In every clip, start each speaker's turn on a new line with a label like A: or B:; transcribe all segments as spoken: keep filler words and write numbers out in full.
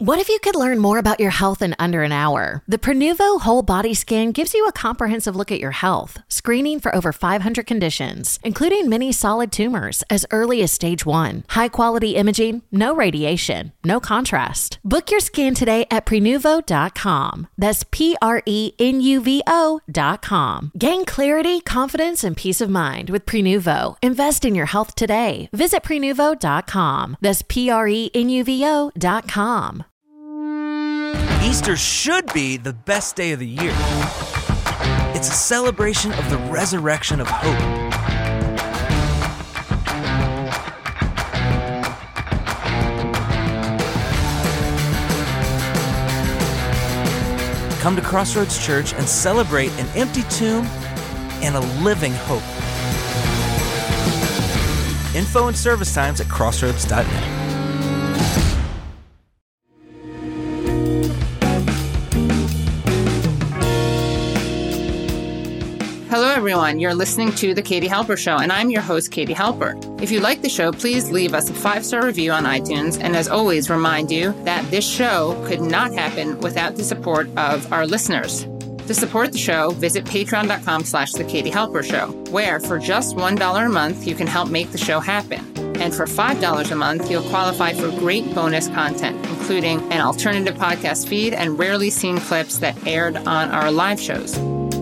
A: What if you could learn more about your health in under an hour? The Prenuvo Whole Body Scan gives you a comprehensive look at your health, screening for over five hundred conditions, including many solid tumors as early as stage one. High-quality imaging, no radiation, no contrast. Book your scan today at prenuvo dot com. That's P R E N U V O dot com. Gain clarity, confidence, and peace of mind with Prenuvo. Invest in your health today. Visit prenuvo dot com. That's P R E N U V O dot com.
B: Easter should be the best day of the year. It's a celebration of the resurrection of hope. Come to Crossroads Church and celebrate an empty tomb and a living hope. Info and service times at crossroads dot net.
C: Hello, everyone. You're listening to The Katie Halper Show, and I'm your host, Katie Halper. If you like the show, please leave us a five-star review on iTunes, and as always, remind you that this show could not happen without the support of our listeners. To support the show, visit patreon dot com slash The Katie Halper Show, where for just one dollar a month, you can help make the show happen. And for five dollars a month, you'll qualify for great bonus content, including an alternative podcast feed and rarely seen clips that aired on our live shows.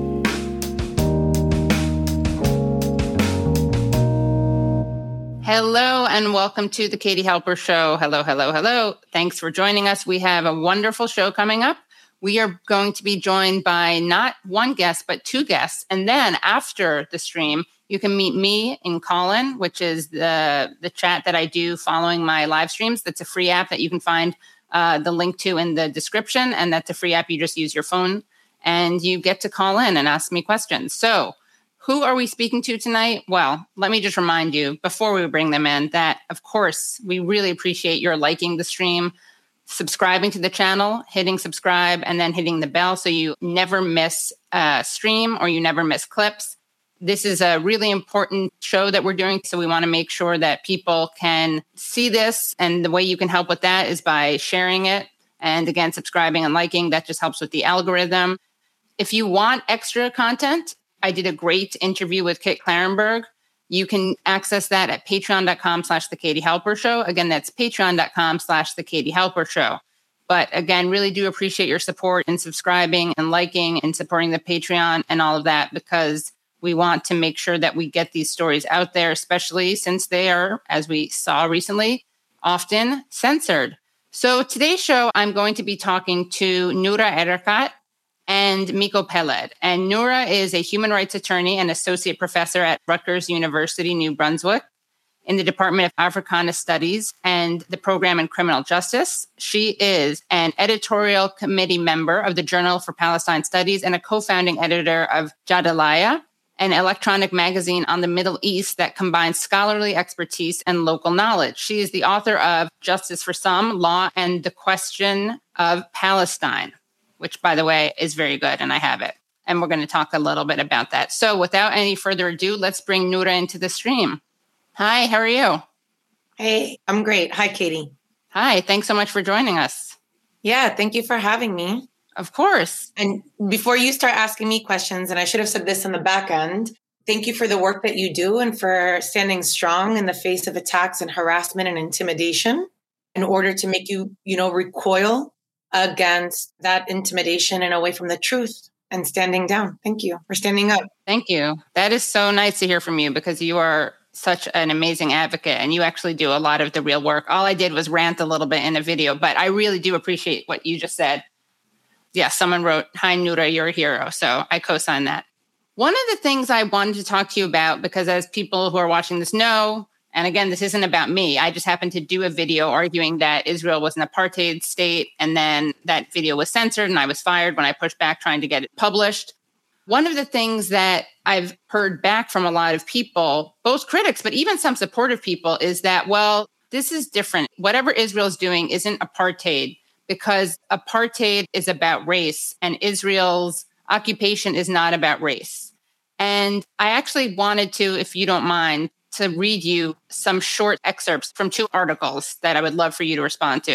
C: Hello and welcome to the Katie Halper Show. Hello, hello, hello. Thanks for joining us. We have a wonderful show coming up. We are going to be joined by not one guest, but two guests. And then after the stream, you can meet me in Callin, which is the, the chat that I do following my live streams. That's a free app that you can find uh, the link to in the description. And that's a free app. You just use your phone and you get to call in and ask me questions. So who are we speaking to tonight? Well, let me just remind you before we bring them in that, of course, we really appreciate your liking the stream, subscribing to the channel, hitting subscribe, and then hitting the bell so you never miss a stream or you never miss clips. This is a really important show that we're doing, so we want to make sure that people can see this. And the way you can help with that is by sharing it. And again, subscribing and liking, that just helps with the algorithm. If you want extra content, I did a great interview with Kit Clarenberg. You can access that at patreon dot com slash The Katie Halper Show. Again, that's patreon dot com slash The Katie Halper Show. But again, really do appreciate your support in subscribing and liking and supporting the Patreon and all of that, because we want to make sure that we get these stories out there, especially since they are, as we saw recently, often censored. So today's show, I'm going to be talking to Noura Erakat and Miko Peled. And Noura is a human rights attorney and associate professor at Rutgers University, New Brunswick, in the Department of Africana Studies and the program in criminal justice. She is an editorial committee member of the Journal for Palestine Studies and a co-founding editor of Jadaliyya, an electronic magazine on the Middle East that combines scholarly expertise and local knowledge. She is the author of Justice for Some, Law and the Question of Palestine, which, by the way, is very good, and I have it. And we're going to talk a little bit about that. So without any further ado, let's bring Noura into the stream. Hi, how are you?
D: Hey, I'm great. Hi, Katie.
C: Hi, thanks so much for joining us.
D: Yeah, thank you for having me.
C: Of course.
D: And before you start asking me questions, and I should have said this in the back end, thank you for the work that you do and for standing strong in the face of attacks and harassment and intimidation in order to make you, you know, recoil against that intimidation and away from the truth and standing down. Thank you for standing up.
C: Thank you. That is so nice to hear from you, because you are such an amazing advocate and you actually do a lot of the real work. All I did was rant a little bit in a video, but I really do appreciate what you just said. Yeah, someone wrote, "Hi, Noura, you're a hero." So I co-sign that. One of the things I wanted to talk to you about, because as people who are watching this know, and again, this isn't about me, I just happened to do a video arguing that Israel was an apartheid state, and then that video was censored and I was fired when I pushed back trying to get it published. One of the things that I've heard back from a lot of people, both critics, but even some supportive people, is that, well, this is different. Whatever Israel's doing isn't apartheid, because apartheid is about race and Israel's occupation is not about race. And I actually wanted to, if you don't mind, to read you some short excerpts from two articles that I would love for you to respond to.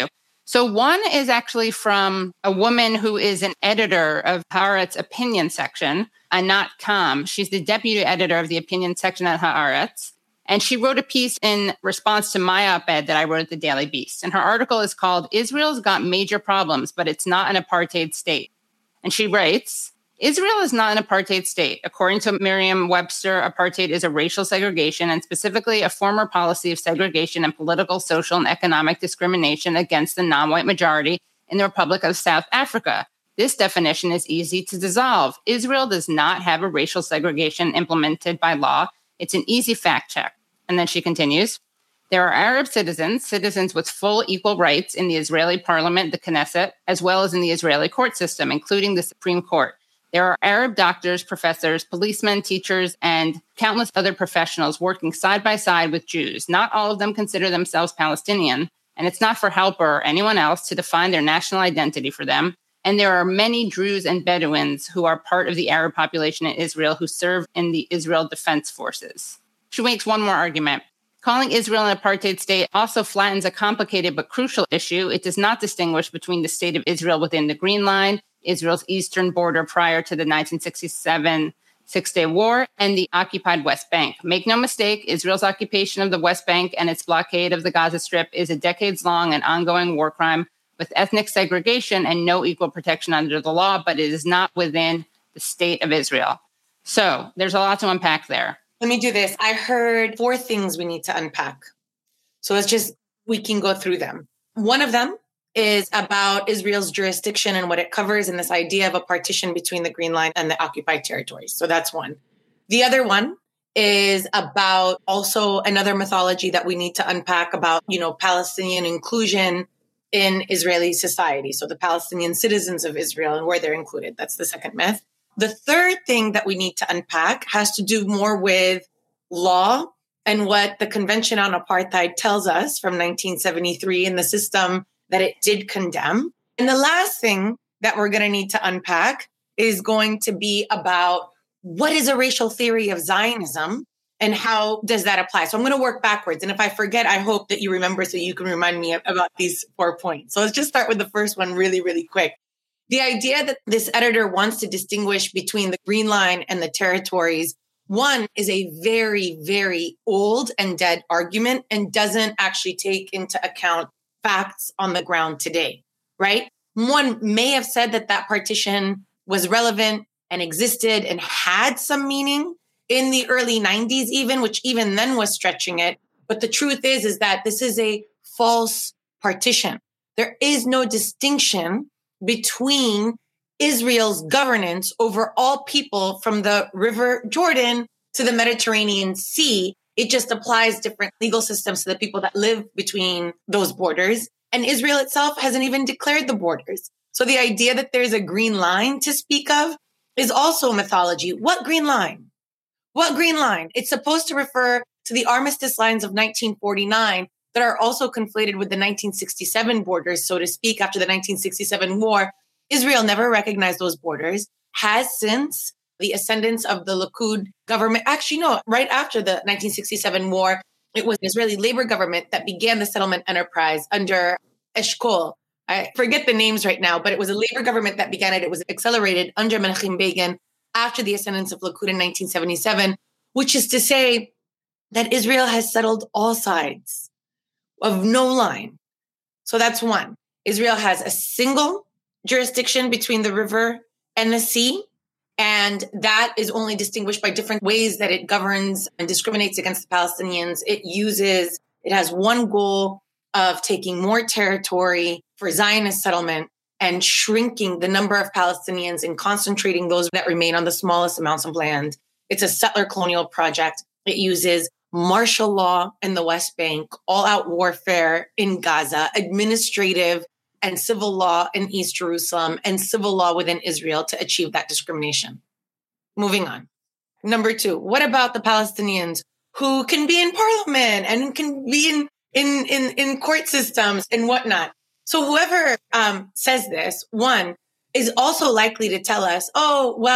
C: So one is actually from a woman who is an editor of Haaretz opinion section, Anat Kam. She's the deputy editor of the opinion section at Haaretz. And she wrote a piece in response to my op-ed that I wrote at the Daily Beast. And her article is called, Israel's Got Major Problems, but It's Not an Apartheid State. And she writes, Israel is not an apartheid state. According to Merriam-Webster, apartheid is a racial segregation and specifically a former policy of segregation and political, social, and economic discrimination against the non-white majority in the Republic of South Africa. This definition is easy to dissolve. Israel does not have a racial segregation implemented by law. It's an easy fact check. And then she continues, there are Arab citizens, citizens with full equal rights in the Israeli parliament, the Knesset, as well as in the Israeli court system, including the Supreme Court. There are Arab doctors, professors, policemen, teachers, and countless other professionals working side by side with Jews. Not all of them consider themselves Palestinian, and it's not for Helper or anyone else to define their national identity for them. And there are many Druze and Bedouins who are part of the Arab population in Israel who serve in the Israel Defense Forces. She makes one more argument. Calling Israel an apartheid state also flattens a complicated but crucial issue. It does not distinguish between the state of Israel within the Green Line, Israel's eastern border prior to the nineteen sixty-seven Six-Day War, and the occupied West Bank. Make no mistake, Israel's occupation of the West Bank and its blockade of the Gaza Strip is a decades-long and ongoing war crime with ethnic segregation and no equal protection under the law, but it is not within the state of Israel. So there's a lot to unpack there.
D: Let me do this. I heard four things we need to unpack. So let's just, we can go through them. One of them is about Israel's jurisdiction and what it covers and this idea of a partition between the Green Line and the occupied territories. So that's one. The other one is about also another mythology that we need to unpack about, you know, Palestinian inclusion in Israeli society. So the Palestinian citizens of Israel and where they're included. That's the second myth. The third thing that we need to unpack has to do more with law and what the Convention on Apartheid tells us from nineteen seventy-three and the system that it did condemn. And the last thing that we're going to need to unpack is going to be about what is a racial theory of Zionism and how does that apply? So I'm going to work backwards. And if I forget, I hope that you remember so you can remind me about these four points. So let's just start with the first one really, really quick. The idea that this editor wants to distinguish between the Green Line and the territories, one, is a very, very old and dead argument and doesn't actually take into account facts on the ground today, right? One may have said that that partition was relevant and existed and had some meaning in the early nineties even, which even then was stretching it. But the truth is, is that this is a false partition. There is no distinction between Israel's governance over all people from the River Jordan to the Mediterranean Sea. It just applies different legal systems to the people that live between those borders. And Israel itself hasn't even declared the borders. So the idea that there's a green line to speak of is also mythology. What green line? What green line? It's supposed to refer to the armistice lines of nineteen forty-nine that are also conflated with the nineteen sixty-seven borders, so to speak, after the nineteen sixty-seven war. Israel never recognized those borders, has since the ascendance of the Likud government. Actually, no, right after the nineteen sixty-seven war, it was an Israeli labor government that began the settlement enterprise under Eshkol. I forget the names right now, but it was a labor government that began it. It was accelerated under Menachem Begin after the ascendance of Likud in nineteen seventy-seven, which is to say that Israel has settled all sides of no line. So that's one. Israel has a single jurisdiction between the river and the sea. And that is only distinguished by different ways that it governs and discriminates against the Palestinians. It uses, it has one goal of taking more territory for Zionist settlement and shrinking the number of Palestinians and concentrating those that remain on the smallest amounts of land. It's a settler colonial project. It uses martial law in the West Bank, all-out warfare in Gaza, administrative and civil law in East Jerusalem, and civil law within Israel to achieve that discrimination. Moving on. Number two, what about the Palestinians who can be in parliament and can be in, in, in, in court systems and whatnot? So whoever um, says this, one, is also likely to tell us, oh, well,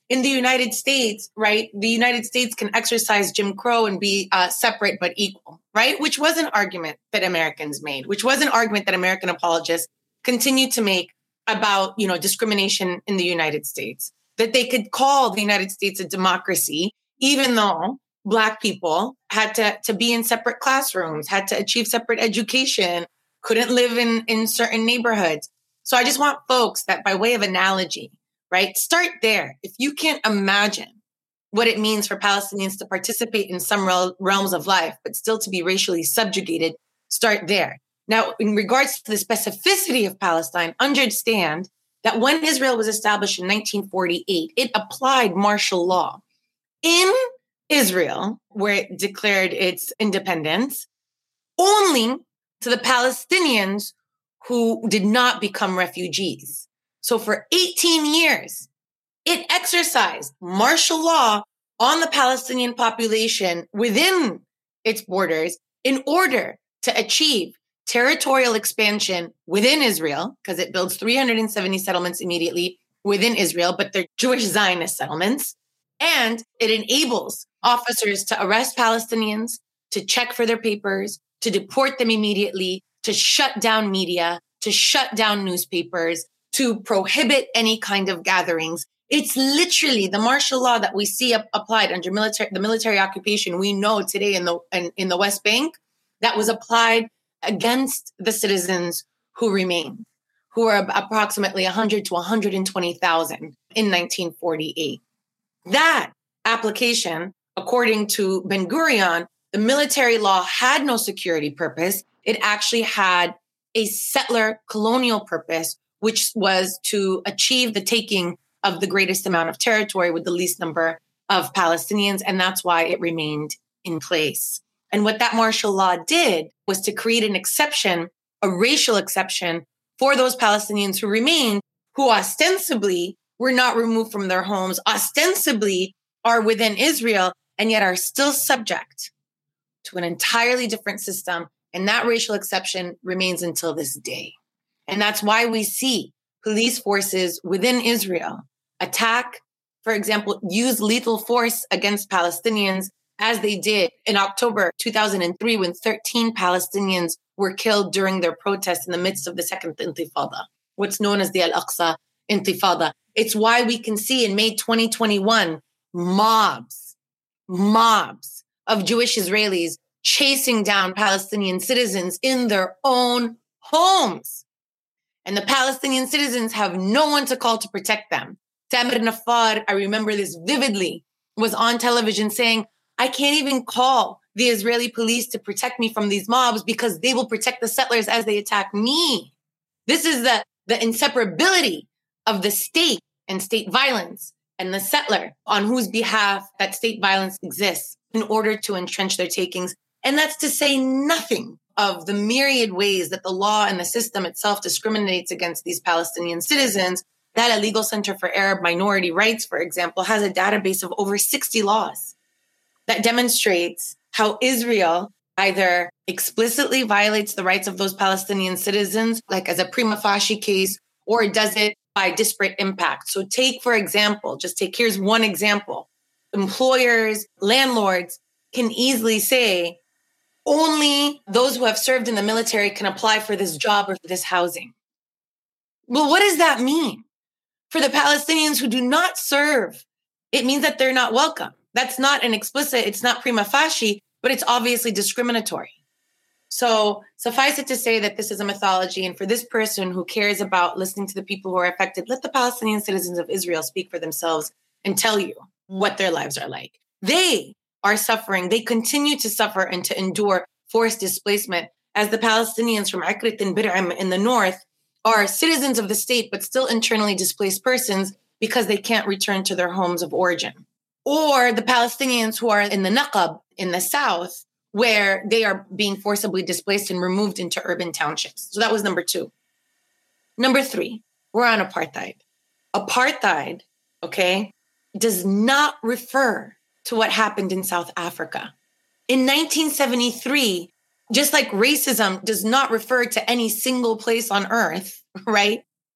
D: in the United States, right, the United States can exercise Jim Crow and be uh, separate but equal, right? Which was an argument that Americans made, which was an argument that American apologists continue to make about, you know, discrimination in the United States, that they could call the United States a democracy, even though Black people had to, to be in separate classrooms, had to achieve separate education, couldn't live in, in certain neighborhoods. So I just want folks that by way of analogy, right? Start there. If you can't imagine what it means for Palestinians to participate in some rel- realms of life, but still to be racially subjugated, start there. Now, in regards to the specificity of Palestine, understand that when Israel was established in nineteen forty-eight, it applied martial law. In Israel, where it declared its independence, only to the Palestinians who did not become refugees. So for eighteen years, it exercised martial law on the Palestinian population within its borders in order to achieve territorial expansion within Israel, because it builds three hundred seventy settlements immediately within Israel, but they're Jewish Zionist settlements. And it enables officers to arrest Palestinians, to check for their papers, to deport them immediately, to shut down media, to shut down newspapers, to prohibit any kind of gatherings. It's literally the martial law that we see up, applied under military, the military occupation we know today in the in, in the West Bank that was applied against the citizens who remained, who are approximately one hundred to one hundred twenty thousand in nineteen forty-eight. That application, according to Ben-Gurion, the military law had no security purpose. It actually had a settler colonial purpose, which was to achieve the taking of the greatest amount of territory with the least number of Palestinians. And that's why it remained in place. And what that martial law did was to create an exception, a racial exception for those Palestinians who remained, who ostensibly were not removed from their homes, ostensibly are within Israel, and yet are still subject to an entirely different system. And that racial exception remains until this day. And that's why we see police forces within Israel attack, for example, use lethal force against Palestinians, as they did in October two thousand three, when thirteen Palestinians were killed during their protests in the midst of the Second Intifada, what's known as the Al-Aqsa Intifada. It's why we can see in May twenty twenty-one, mobs, mobs of Jewish Israelis chasing down Palestinian citizens in their own homes. And the Palestinian citizens have no one to call to protect them. Tamir Nafar, I remember this vividly, was on television saying, I can't even call the Israeli police to protect me from these mobs because they will protect the settlers as they attack me. This is the, the inseparability of the state and state violence and the settler on whose behalf that state violence exists in order to entrench their takings. And that's to say nothing of the myriad ways that the law and the system itself discriminates against these Palestinian citizens. That a Legal Center for Arab Minority Rights, for example, has a database of over sixty laws that demonstrates how Israel either explicitly violates the rights of those Palestinian citizens, like as a prima facie case, or does it by disparate impact. So take, for example, just take, here's one example. Employers, landlords can easily say, only those who have served in the military can apply for this job or for this housing. Well, what does that mean? For the Palestinians who do not serve, it means that they're not welcome. That's not an explicit, it's not prima facie, but it's obviously discriminatory. So suffice it to say that this is a mythology. And for this person who cares about listening to the people who are affected, let the Palestinian citizens of Israel speak for themselves and tell you what their lives are like. They are suffering. They continue to suffer and to endure forced displacement as the Palestinians from Akrit and Bir'am in the north are citizens of the state, but still internally displaced persons because they can't return to their homes of origin. Or the Palestinians who are in the Naqab in the south, where they are being forcibly displaced and removed into urban townships. So that was number two. Number three, we're on apartheid. Apartheid, okay, does not refer to what happened in South Africa. In nineteen seventy-three, just like racism does not refer to any single place on earth, right?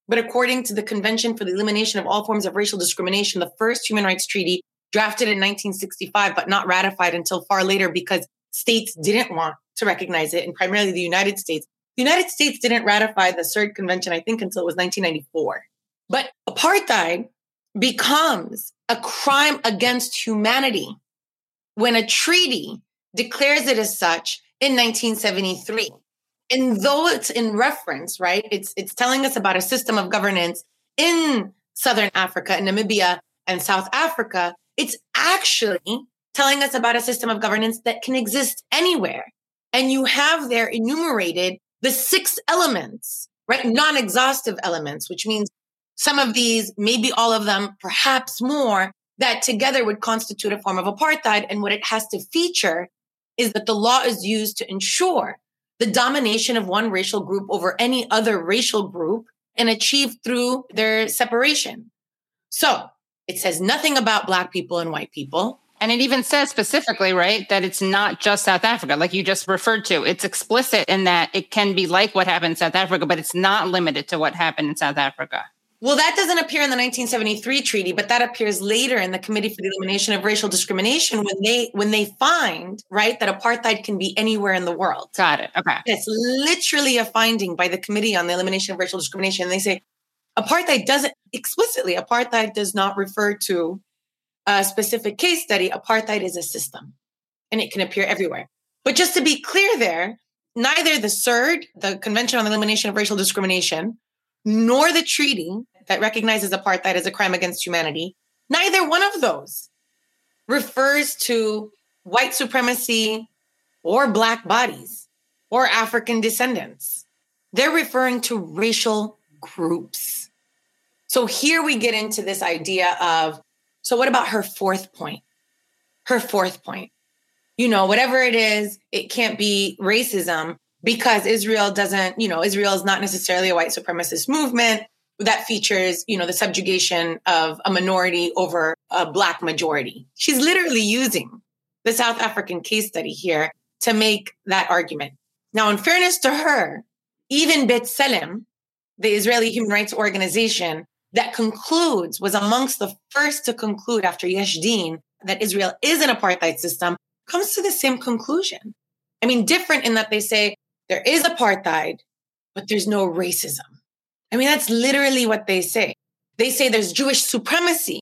D: But according to the Convention for the Elimination of All Forms of Racial Discrimination, the first human rights treaty drafted in nineteen sixty-five, but not ratified until far later because states didn't want to recognize it, and primarily the United States. The United States didn't ratify the CERD Convention, I think, until it was nineteen ninety-four. But apartheid becomes a crime against humanity when a treaty declares it as such in nineteen seventy-three. And though it's in reference, right, it's it's telling us about a system of governance in Southern Africa, Namibia, and South Africa, it's actually telling us about a system of governance that can exist anywhere. And you have there enumerated the six elements, right, non-exhaustive elements, which means some of these, maybe all of them, perhaps more, that together would constitute a form of apartheid. And what it has to feature is that the law is used to ensure the domination of one racial group over any other racial group and achieved through their separation. So it says nothing about Black people and white people.
C: And it even says specifically, right, that it's not just South Africa, like you just referred to. It's explicit in that it can be like what happened in South Africa, but it's not limited to what happened in South Africa.
D: Well, that doesn't appear in the nineteen seventy-three treaty, but that appears later in the Committee for the Elimination of Racial Discrimination when they when they find, right, that apartheid can be anywhere in the world.
C: Got it. Okay.
D: It's literally a finding by the Committee on the Elimination of Racial Discrimination. They say apartheid doesn't explicitly, apartheid does not refer to a specific case study. Apartheid is a system and it can appear everywhere. But just to be clear there, neither the CERD, the Convention on the Elimination of Racial Discrimination, nor the treaty that recognizes apartheid as a crime against humanity, neither one of those refers to white supremacy or Black bodies or African descendants. They're referring to racial groups. So here we get into this idea of, so what about her fourth point? Her fourth point, you know, whatever it is, it can't be racism because Israel doesn't, you know, Israel is not necessarily a white supremacist movement that features, you know, the subjugation of a minority over a Black majority. She's literally using the South African case study here to make that argument. Now, in fairness to her, even B'Tselem, the Israeli human rights organization that concludes, was amongst the first to conclude after Yesh Din that Israel is an apartheid system, comes to the same conclusion. I mean, different in that they say there is apartheid, but there's no racism. I mean, that's literally what they say. They say there's Jewish supremacy,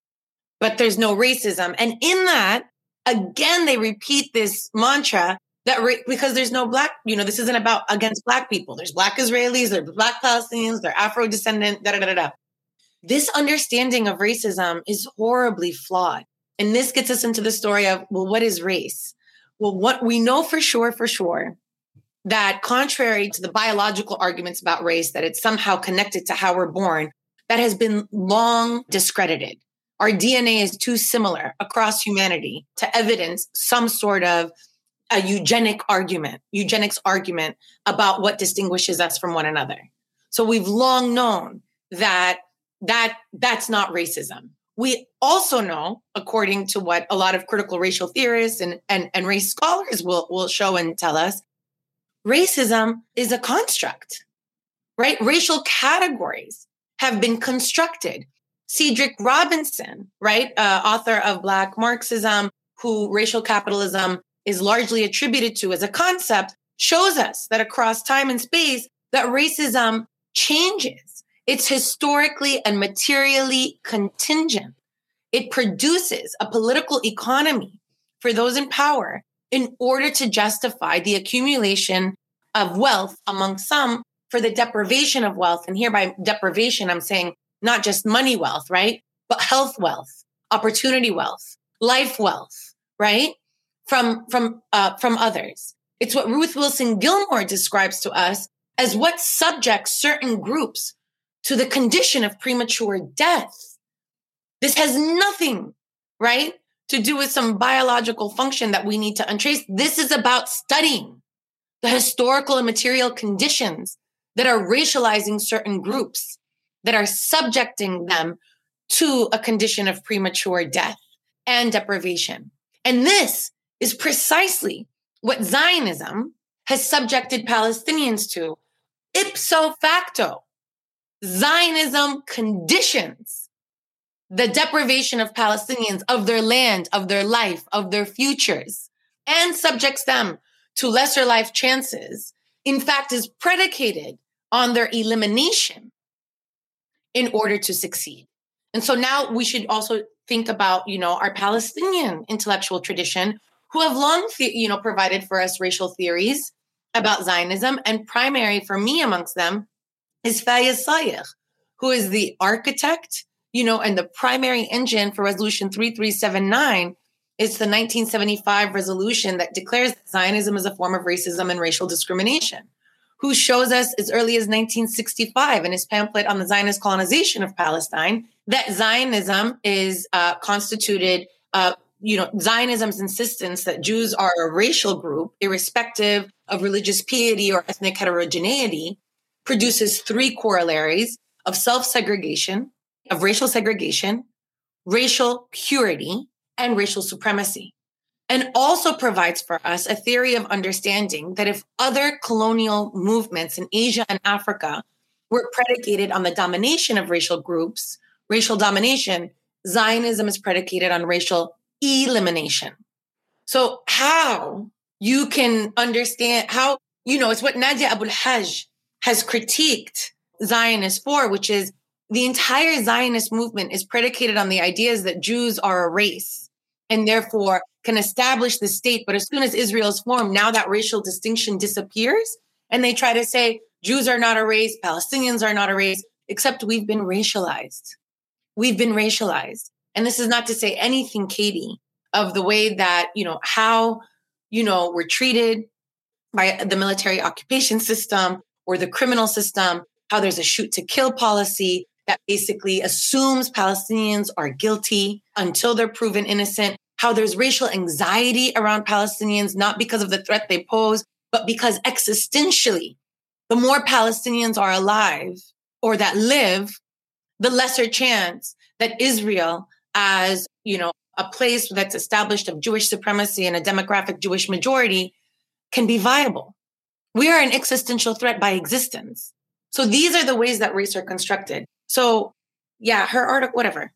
D: but there's no racism. And in that, again, they repeat this mantra that ra- because there's no Black, you know, this isn't about against Black people. There's Black Israelis, there's Black Palestinians, they're Afro-descendant, da da da da. This understanding of racism is horribly flawed. And this gets us into the story of, well, what is race? Well, what we know for sure, for sure, that contrary to the biological arguments about race, that it's somehow connected to how we're born, that has been long discredited. Our D N A is too similar across humanity to evidence some sort of a eugenic argument, eugenics argument about what distinguishes us from one another. So we've long known that that that's not racism. We also know, according to what a lot of critical racial theorists and, and, and race scholars will, will show and tell us, racism is a construct, right? Racial categories have been constructed. Cedric Robinson, right, uh, author of Black Marxism, who racial capitalism is largely attributed to as a concept, shows us that across time and space, that racism changes. It's historically and materially contingent. It produces a political economy for those in power in order to justify the accumulation of wealth among some for the deprivation of wealth. And here by deprivation, I'm saying not just money wealth, right? But health wealth, opportunity wealth, life wealth, right? From, from, uh, from others. It's what Ruth Wilson Gilmore describes to us as what subjects certain groups to the condition of premature death. This has nothing, right, to do with some biological function that we need to untrace. This is about studying the historical and material conditions that are racializing certain groups, that are subjecting them to a condition of premature death and deprivation. And this is precisely what Zionism has subjected Palestinians to ipso facto. Zionism conditions the deprivation of Palestinians of their land, of their life, of their futures, and subjects them to lesser life chances, in fact, is predicated on their elimination in order to succeed. And so now we should also think about, you know, our Palestinian intellectual tradition, who have long, you know, provided for us racial theories about Zionism. And primary for me amongst them is Fayez Sayegh, who is the architect, you know, and the primary engine for Resolution three three seven nine. It's the nineteen seventy-five resolution that declares that Zionism is a form of racism and racial discrimination, who shows us as early as nineteen sixty-five in his pamphlet on the Zionist colonization of Palestine that Zionism is uh, constituted, uh, you know, Zionism's insistence that Jews are a racial group, irrespective of religious piety or ethnic heterogeneity, produces three corollaries of self-segregation, of racial segregation, racial purity, and racial supremacy, and also provides for us a theory of understanding that if other colonial movements in Asia and Africa were predicated on the domination of racial groups, racial domination, Zionism is predicated on racial elimination. So how you can understand how, you know, it's what Nadia Abu-l-Hajj has critiqued Zionists for, which is the entire Zionist movement is predicated on the ideas that Jews are a race and therefore can establish the state. But as soon as Israel is formed, now that racial distinction disappears. And they try to say Jews are not a race, Palestinians are not a race, except we've been racialized. We've been racialized. And this is not to say anything, Katie, of the way that, you know, how, you know, we're treated by the military occupation system or the criminal system, how there's a shoot to kill policy that basically assumes Palestinians are guilty until they're proven innocent, how there's racial anxiety around Palestinians, not because of the threat they pose, but because existentially, the more Palestinians are alive or that live, the lesser chance that Israel, as, you know, a place that's established of Jewish supremacy and a demographic Jewish majority, can be viable. We are an existential threat by existence. So these are the ways that race are constructed. So yeah, her article, whatever.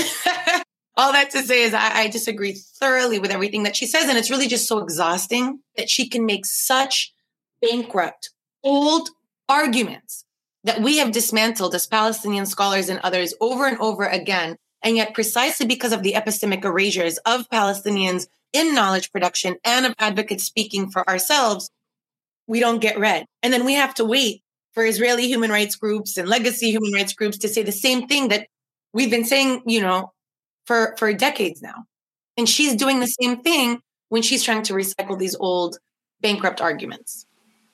D: All that to say is I, I disagree thoroughly with everything that she says. And it's really just so exhausting that she can make such bankrupt, old arguments that we have dismantled as Palestinian scholars and others over and over again. And yet precisely because of the epistemic erasures of Palestinians in knowledge production and of advocates speaking for ourselves, we don't get read. And then we have to wait for Israeli human rights groups and legacy human rights groups to say the same thing that we've been saying, you know, for, for decades now. And she's doing the same thing when she's trying to recycle these old bankrupt arguments.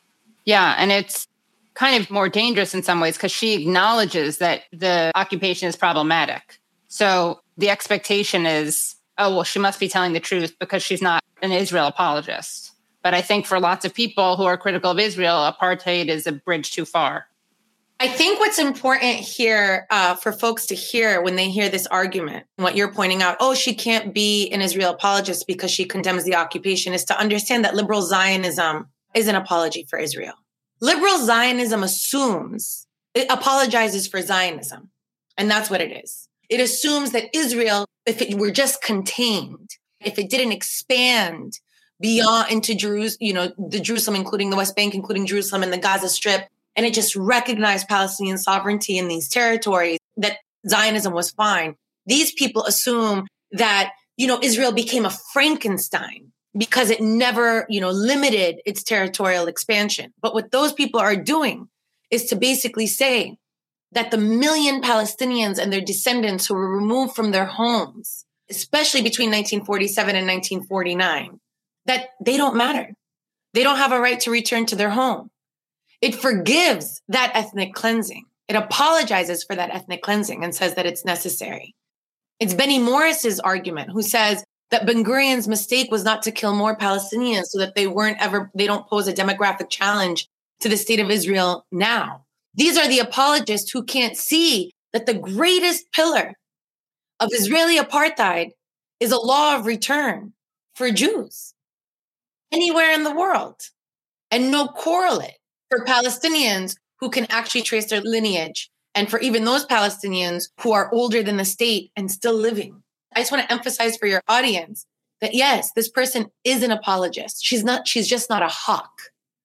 C: Yeah. And it's kind of more dangerous in some ways because she acknowledges that the occupation is problematic. So the expectation is, oh, well, she must be telling the truth because she's not an Israel apologist. But I think for lots of people who are critical of Israel, apartheid is a bridge too far.
D: I think what's important here uh, for folks to hear when they hear this argument, what you're pointing out, oh, she can't be an Israel apologist because she condemns the occupation, is to understand that liberal Zionism is an apology for Israel. Liberal Zionism assumes, it apologizes for Zionism. And that's what it is. It assumes that Israel, if it were just contained, if it didn't expand beyond into Jerusalem, you know, the Jerusalem, including the West Bank, including Jerusalem and the Gaza Strip, and it just recognized Palestinian sovereignty in these territories, that Zionism was fine. These people assume that, you know, Israel became a Frankenstein because it never, you know, limited its territorial expansion. But what those people are doing is to basically say that the million Palestinians and their descendants who were removed from their homes, especially between nineteen forty-seven and nineteen forty-nine, that they don't matter. They don't have a right to return to their home. It forgives that ethnic cleansing. It apologizes for that ethnic cleansing and says that it's necessary. It's Benny Morris's argument, who says that Ben Gurion's mistake was not to kill more Palestinians so that they weren't ever, they don't pose a demographic challenge to the state of Israel now. These are the apologists who can't see that the greatest pillar of Israeli apartheid is a law of return for Jews anywhere in the world, and no correlate for Palestinians who can actually trace their lineage And for even those Palestinians who are older than the state and still living. I just want to emphasize for your audience that yes, this person is an apologist. She's not, she's just not a hawk,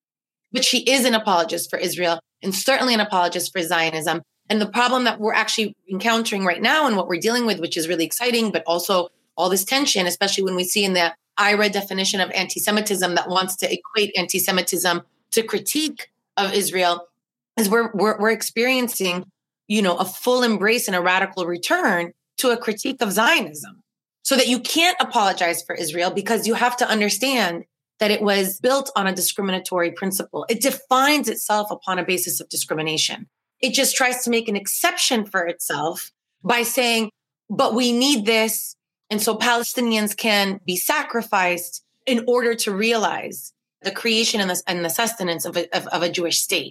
D: but she is an apologist for Israel and certainly an apologist for Zionism. And the problem that we're actually encountering right now and what we're dealing with, which is really exciting, but also all this tension, especially when we see in the I R A definition of anti-Semitism that wants to equate anti-Semitism to critique of Israel, is we're, we're, we're experiencing, you know, a full embrace and a radical return to a critique of Zionism. So that you can't apologize for Israel because you have to understand that it was built on a discriminatory principle. It defines itself upon a basis of discrimination. It just tries to make an exception for itself by saying, but we need this. And so Palestinians can be sacrificed in order to realize the creation and the, and the sustenance of a, of, of a Jewish state.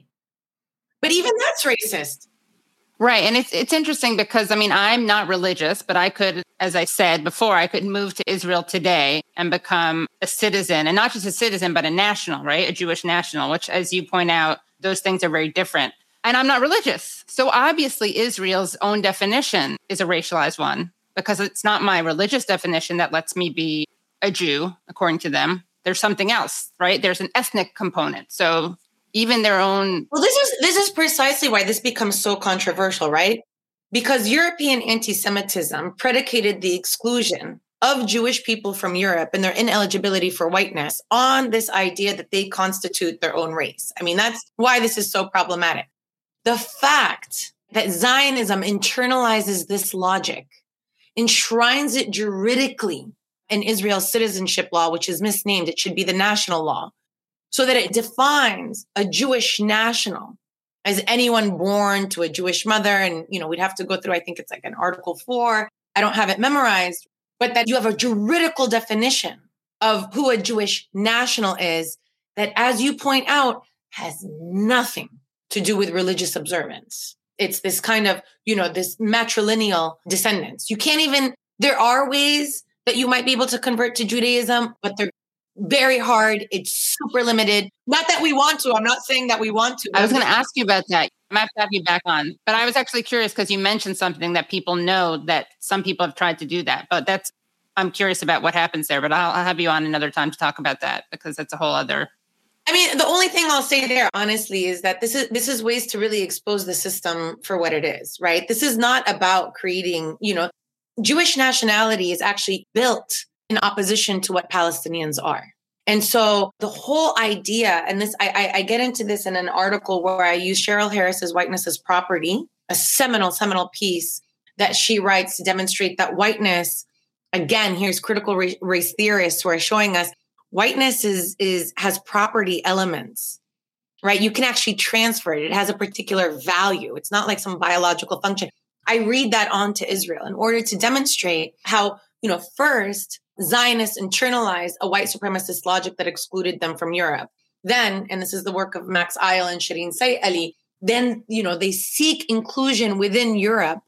D: But even that's racist.
C: Right. And it's it's interesting because, I mean, I'm not religious, but I could, as I said before, I could move to Israel today and become a citizen, and not just a citizen, but a national, right? A Jewish national, which, as you point out, those things are very different. And I'm not religious. So obviously Israel's own definition is a racialized one because it's not my religious definition that lets me be a Jew, according to them. There's something else, right? There's an ethnic component. So even their own.
D: Well, this is this is precisely why this becomes so controversial, right? Because European anti-Semitism predicated the exclusion of Jewish people from Europe and their ineligibility for whiteness on this idea that they constitute their own race. I mean, that's why this is so problematic. The fact that Zionism internalizes this logic, enshrines it juridically in Israel's citizenship law, which is misnamed, it should be the national law, so that it defines a Jewish national as anyone born to a Jewish mother. And, you know, we'd have to go through, I think it's like an Article four. I don't have it memorized, but that you have a juridical definition of who a Jewish national is that, as you point out, has nothing to do with religious observance. It's this kind of, you know, this matrilineal descendants. You can't even, there are ways that you might be able to convert to Judaism, but they're very hard. It's super limited. Not that we want to. I'm not saying that we want to.
C: I was going to ask you about that. I might have to have you back on. But I was actually curious because you mentioned something that people know that some people have tried to do that. But that's, I'm curious about what happens there. But I'll, I'll have you on another time to talk about that because that's a whole other.
D: I mean, the only thing I'll say there, honestly, is that this is this is ways to really expose the system for what it is, right? This is not about creating, you know, Jewish nationality is actually built in opposition to what Palestinians are. And so the whole idea, and this, I, I, I get into this in an article where I use Cheryl Harris's Whiteness as Property, a seminal, seminal piece that she writes to demonstrate that whiteness, again, here's critical race theorists who are showing us whiteness is, is, has property elements, right? You can actually transfer it. It has a particular value. It's not like some biological function. I read that onto Israel in order to demonstrate how, you know, first, Zionists internalized a white supremacist logic that excluded them from Europe. Then, and this is the work of Max Eyal and Shireen Said-Ali, then, you know, they seek inclusion within Europe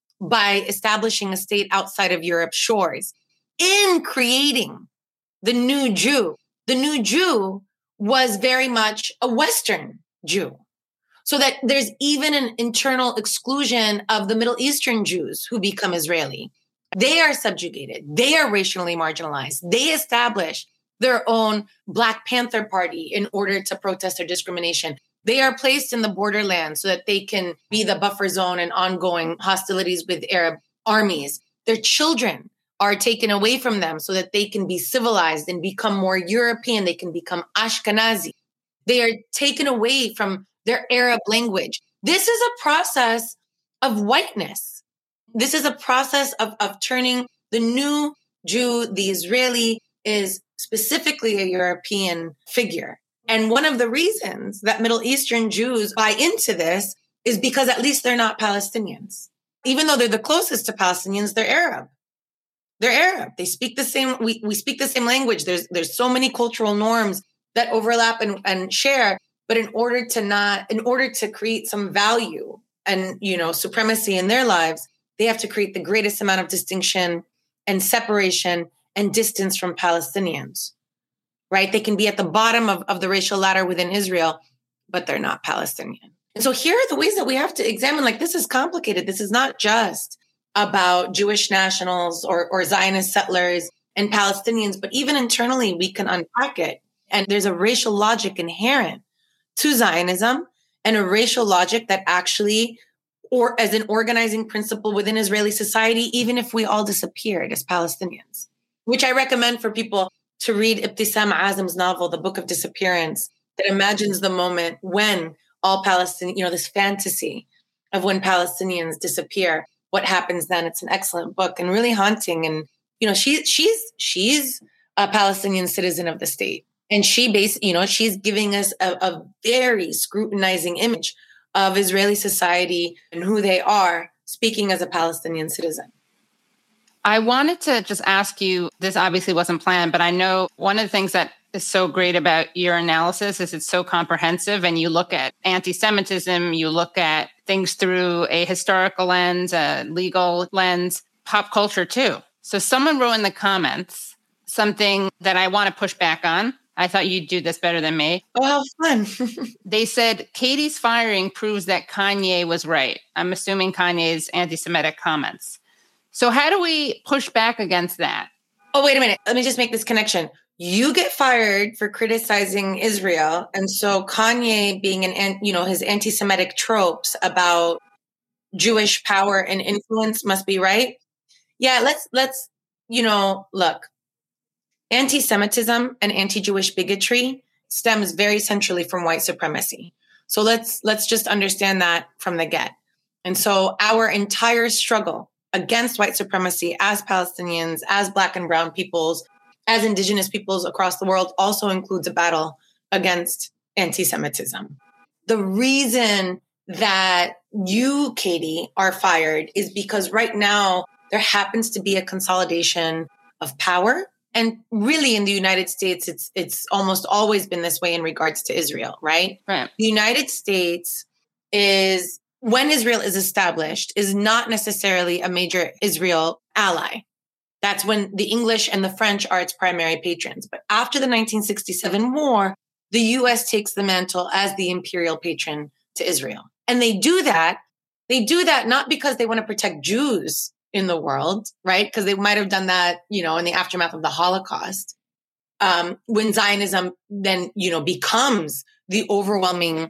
D: by establishing a state outside of Europe's shores. In creating the new Jew, the new Jew was very much a Western Jew. So that there's even an internal exclusion of the Middle Eastern Jews who become Israeli. They are subjugated. They are racially marginalized. They establish their own Black Panther Party in order to protest their discrimination. They are placed in the borderland so that they can be the buffer zone and ongoing hostilities with Arab armies. Their children are taken away from them so that they can be civilized and become more European. They can become Ashkenazi. They are taken away from their Arab language. This is a process of whiteness. This is a process of, of turning the new Jew, the Israeli, is specifically a European figure. And one of the reasons that Middle Eastern Jews buy into this is because at least they're not Palestinians. Even though they're the closest to Palestinians, they're Arab. They're Arab. They speak the same, we, we speak the same language. There's, there's so many cultural norms that overlap and, and share. But in order to not, in order to create some value and, you know, supremacy in their lives, they have to create the greatest amount of distinction and separation and distance from Palestinians, right? They can be at the bottom of, of the racial ladder within Israel, but they're not Palestinian. And so here are the ways that we have to examine, like, this is complicated. This is not just about Jewish nationals or, or Zionist settlers and Palestinians, but even internally, we can unpack it. And there's a racial logic inherent to Zionism and a racial logic that actually, or as an organizing principle within Israeli society, even if we all disappeared as Palestinians, which I recommend for people to read Ibtisam Azam's novel, The Book of Disappearance, that imagines the moment when all Palestinians, you know, this fantasy of when Palestinians disappear, what happens then. It's an excellent book and really haunting. And, you know, she, she's, she's a Palestinian citizen of the state. And she basically, you know, she's giving us a, a very scrutinizing image of Israeli society and who they are, speaking as a Palestinian citizen.
C: I wanted to just ask you, this obviously wasn't planned, but I know one of the things that is so great about your analysis is it's so comprehensive, and you look at anti-Semitism, you look at things through a historical lens, a legal lens, pop culture too. So someone wrote in the comments something that I want to push back on. I thought you'd do this better than me.
D: Oh, how fun.
C: They said, Katie's firing proves that Kanye was right. I'm assuming Kanye's anti-Semitic comments. So how do we push back against that?
D: Oh, wait a minute. Let me just make this connection. You get fired for criticizing Israel. And so Kanye being an, you know, his anti-Semitic tropes about Jewish power and influence must be right. Yeah, let's, let's, you know, look, anti-Semitism and anti-Jewish bigotry stems very centrally from white supremacy. So let's, let's just understand that from the get. And so our entire struggle against white supremacy as Palestinians, as Black and Brown peoples, as Indigenous peoples across the world also includes a battle against anti-Semitism. The reason that you, Katie, are fired is because right now there happens to be a consolidation of power. And really in the United States, it's it's almost always been this way in regards to Israel, right?
C: Right.
D: The United States is, when Israel is established, is not necessarily a major Israel ally. That's when the English and the French are its primary patrons. But after the nineteen sixty-seven war, the U S takes the mantle as the imperial patron to Israel. And they do that. They do that not because they want to protect Jews in the world, right? Because they might have done that, you know, in the aftermath of the Holocaust. Um, when Zionism then, you know, becomes the overwhelming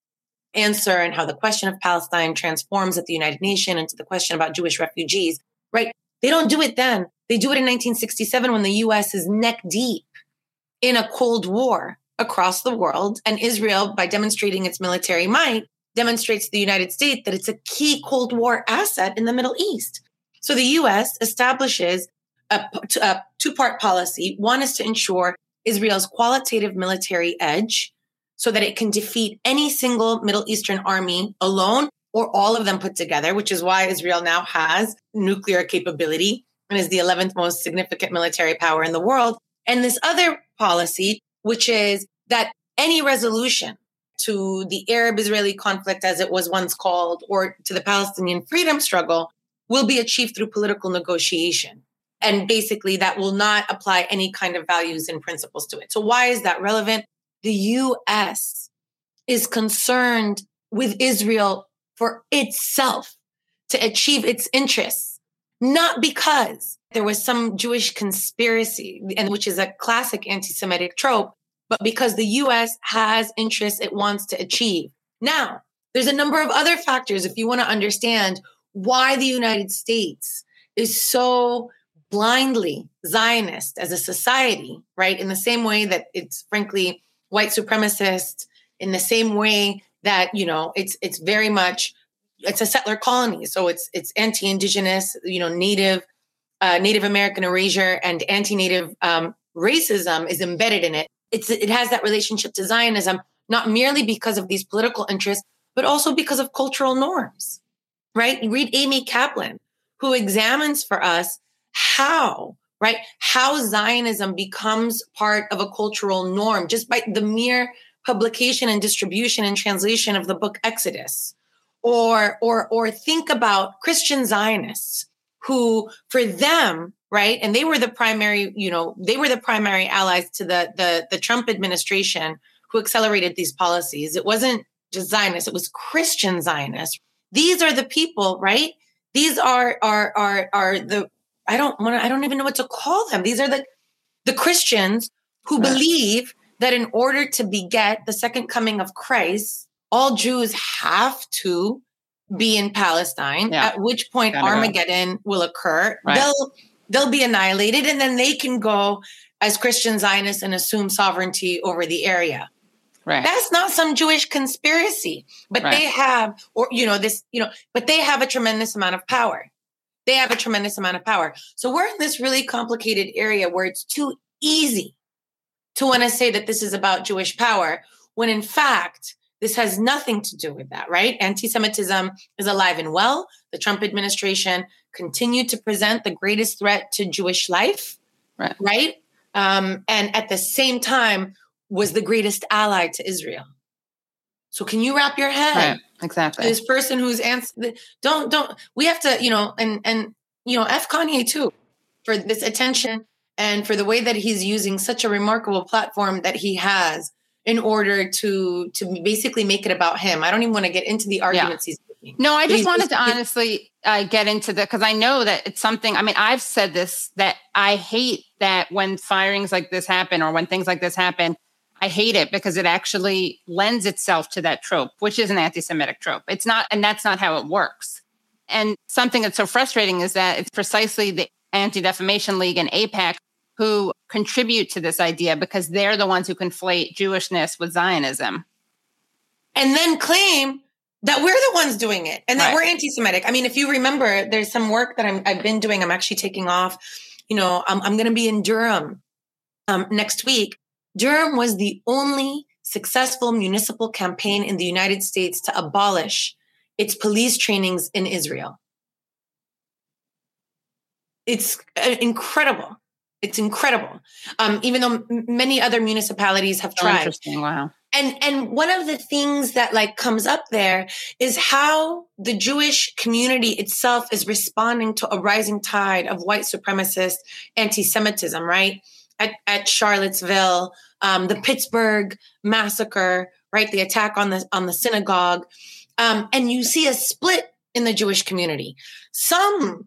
D: answer and how the question of Palestine transforms at the United Nations into the question about Jewish refugees, right? They don't do it then. They do it in nineteen sixty-seven when the U S is neck deep in a Cold War across the world. And Israel, by demonstrating its military might, demonstrates to the United States that it's a key Cold War asset in the Middle East. So the U S establishes a, a two-part policy. One is to ensure Israel's qualitative military edge so that it can defeat any single Middle Eastern army alone or all of them put together, which is why Israel now has nuclear capability and is the eleventh most significant military power in the world. And this other policy, which is that any resolution to the Arab-Israeli conflict, as it was once called, or to the Palestinian freedom struggle, will be achieved through political negotiation. And basically that will not apply any kind of values and principles to it. So why is that relevant? The U S is concerned with Israel for itself to achieve its interests, not because there was some Jewish conspiracy, and which is a classic anti-Semitic trope, but because the U S has interests it wants to achieve. Now, there's a number of other factors if you want to understand why the United States is so blindly Zionist as a society, right? In the same way that it's frankly white supremacist, in the same way that, you know, it's it's very much, it's a settler colony. So it's it's anti-Indigenous, you know, Native, uh, Native American erasure and anti-Native um, racism is embedded in it. It's It has that relationship to Zionism, not merely because of these political interests, but also because of cultural norms. Right? Read Amy Kaplan, who examines for us how, right, how Zionism becomes part of a cultural norm just by the mere publication and distribution and translation of the book Exodus. Or, or, or think about Christian Zionists who, for them, right, and they were the primary, you know, they were the primary allies to the the, the Trump administration who accelerated these policies. It wasn't just Zionists. It was Christian Zionists. These are the people, right? These are are are are the I don't want to I don't even know what to call them. These are the the Christians who right. believe that in order to beget the second coming of Christ, all Jews have to be in Palestine, yeah. at which point Gotta Armageddon go. will occur. Right. They'll they'll be annihilated, and then they can go as Christian Zionists and assume sovereignty over the area. Right. That's not some Jewish conspiracy, but right. they have, or, you know, this, you know, but they have a tremendous amount of power. They have a tremendous amount of power. So we're in this really complicated area where it's too easy to want to say that this is about Jewish power, when in fact, this has nothing to do with that, right? Anti-Semitism is alive and well. The Trump administration continued to present the greatest threat to Jewish life, right? right? Um, and at the same time, was the greatest ally to Israel. So can you wrap your head?
C: Right, exactly.
D: This person who's answer, don't, don't, we have to, you know, and, and, you know, F Kanye too, for this attention and for the way that he's using such a remarkable platform that he has in order to, to basically make it about him. I don't even want to get into the arguments yeah. he's making.
C: No, I just wanted to honestly uh, get into the, because I know that it's something, I mean, I've said this, that I hate that when firings like this happen or when things like this happen, I hate it because it actually lends itself to that trope, which is an anti-Semitic trope. It's not, and that's not how it works. And something that's so frustrating is that it's precisely the Anti-Defamation League and AIPAC who contribute to this idea because they're the ones who conflate Jewishness with Zionism.
D: And then claim that we're the ones doing it and that right. we're anti-Semitic. I mean, if you remember, there's some work that I'm, I've been doing. I'm actually taking off, you know, I'm, I'm going to be in Durham um, next week. Durham was the only successful municipal campaign in the United States to abolish its police trainings in Israel. It's incredible. It's incredible. Um, even though m- many other municipalities have tried.
C: Oh, interesting. Wow.
D: And and one of the things that like comes up there is how the Jewish community itself is responding to a rising tide of white supremacist anti-Semitism, right? At, at Charlottesville, um, the Pittsburgh massacre, right? The attack on the on the synagogue. Um, and you see a split in the Jewish community. Some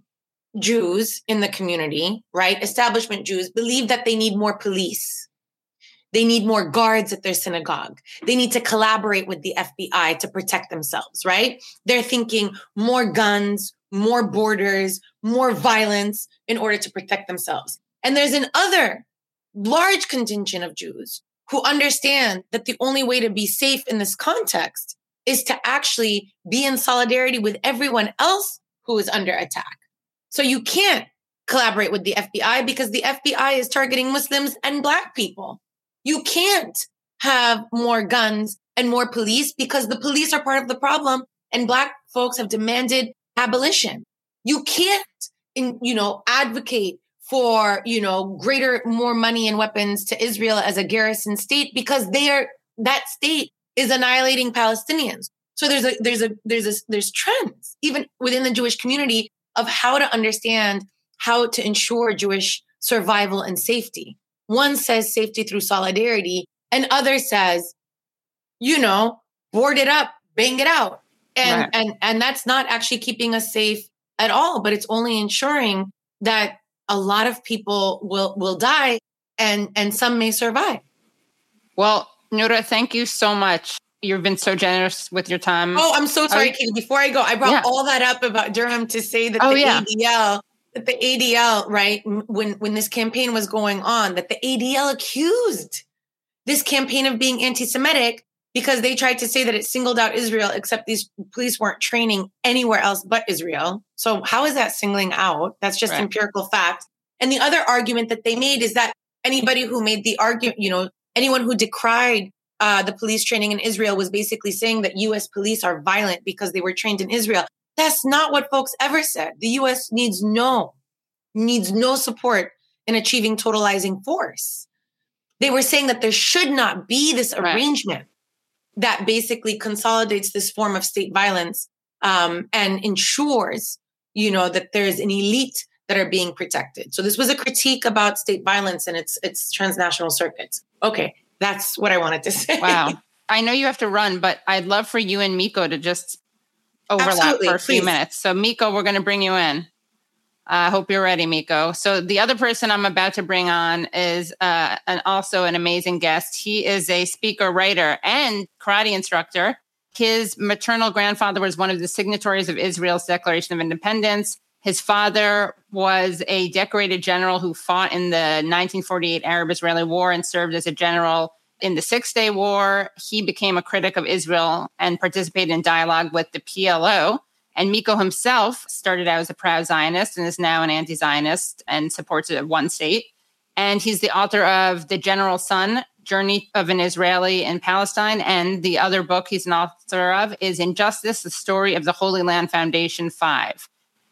D: Jews in the community, right? Establishment Jews believe that they need more police. They need more guards at their synagogue. They need to collaborate with the F B I to protect themselves, right? They're thinking more guns, more borders, more violence in order to protect themselves. And there's an other large contingent of Jews who understand that the only way to be safe in this context is to actually be in solidarity with everyone else who is under attack. So you can't collaborate with the F B I because the F B I is targeting Muslims and Black people. You can't have more guns and more police because the police are part of the problem and Black folks have demanded abolition. You can't, in, you know, advocate for, you know, greater, more money and weapons to Israel as a garrison state because they are, that state is annihilating Palestinians. So there's a, there's a, there's a, there's trends even within the Jewish community of how to understand how to ensure Jewish survival and safety. One says safety through solidarity and other says, you know, board it up, bang it out. And, right. and, and that's not actually keeping us safe at all, but it's only ensuring that a lot of people will, will die and, and some may survive.
C: Well, Noura, thank you so much. You've been so generous with your time.
D: Oh, I'm so sorry, Katie. Before I go, I brought yeah. all that up about Durham to say that oh, the yeah. A D L, that the A D L, right, when, when this campaign was going on, that the A D L accused this campaign of being anti-Semitic because they tried to say that it singled out Israel, except these police weren't training anywhere else but Israel. So how is that singling out? That's just right. empirical fact. And the other argument that they made is that anybody who made the argument, you know, anyone who decried uh, the police training in Israel was basically saying that U S police are violent because they were trained in Israel. That's not what folks ever said. The U S needs no, needs no support in achieving totalizing force. They were saying that there should not be this right. arrangement that basically consolidates this form of state violence um, and ensures, you know, that there's an elite that are being protected. So this was a critique about state violence and its its transnational circuits. Okay, that's what I wanted to say.
C: Wow. I know you have to run, but I'd love for you and Miko to just overlap
D: Absolutely,
C: for a few
D: please.
C: minutes. So Miko, we're going to bring you in. I uh, hope you're ready, Miko. So the other person I'm about to bring on is uh, an, also an amazing guest. He is a speaker, writer, and karate instructor. His maternal grandfather was one of the signatories of Israel's Declaration of Independence. His father was a decorated general who fought in the nineteen forty-eight Arab-Israeli War and served as a general in the Six-Day War. He became a critic of Israel and participated in dialogue with the P L O. And Miko himself started out as a proud Zionist and is now an anti-Zionist and supports one state. And he's the author of The General Son, Journey of an Israeli in Palestine. And the other book he's an author of is Injustice, The Story of the Holy Land Foundation five.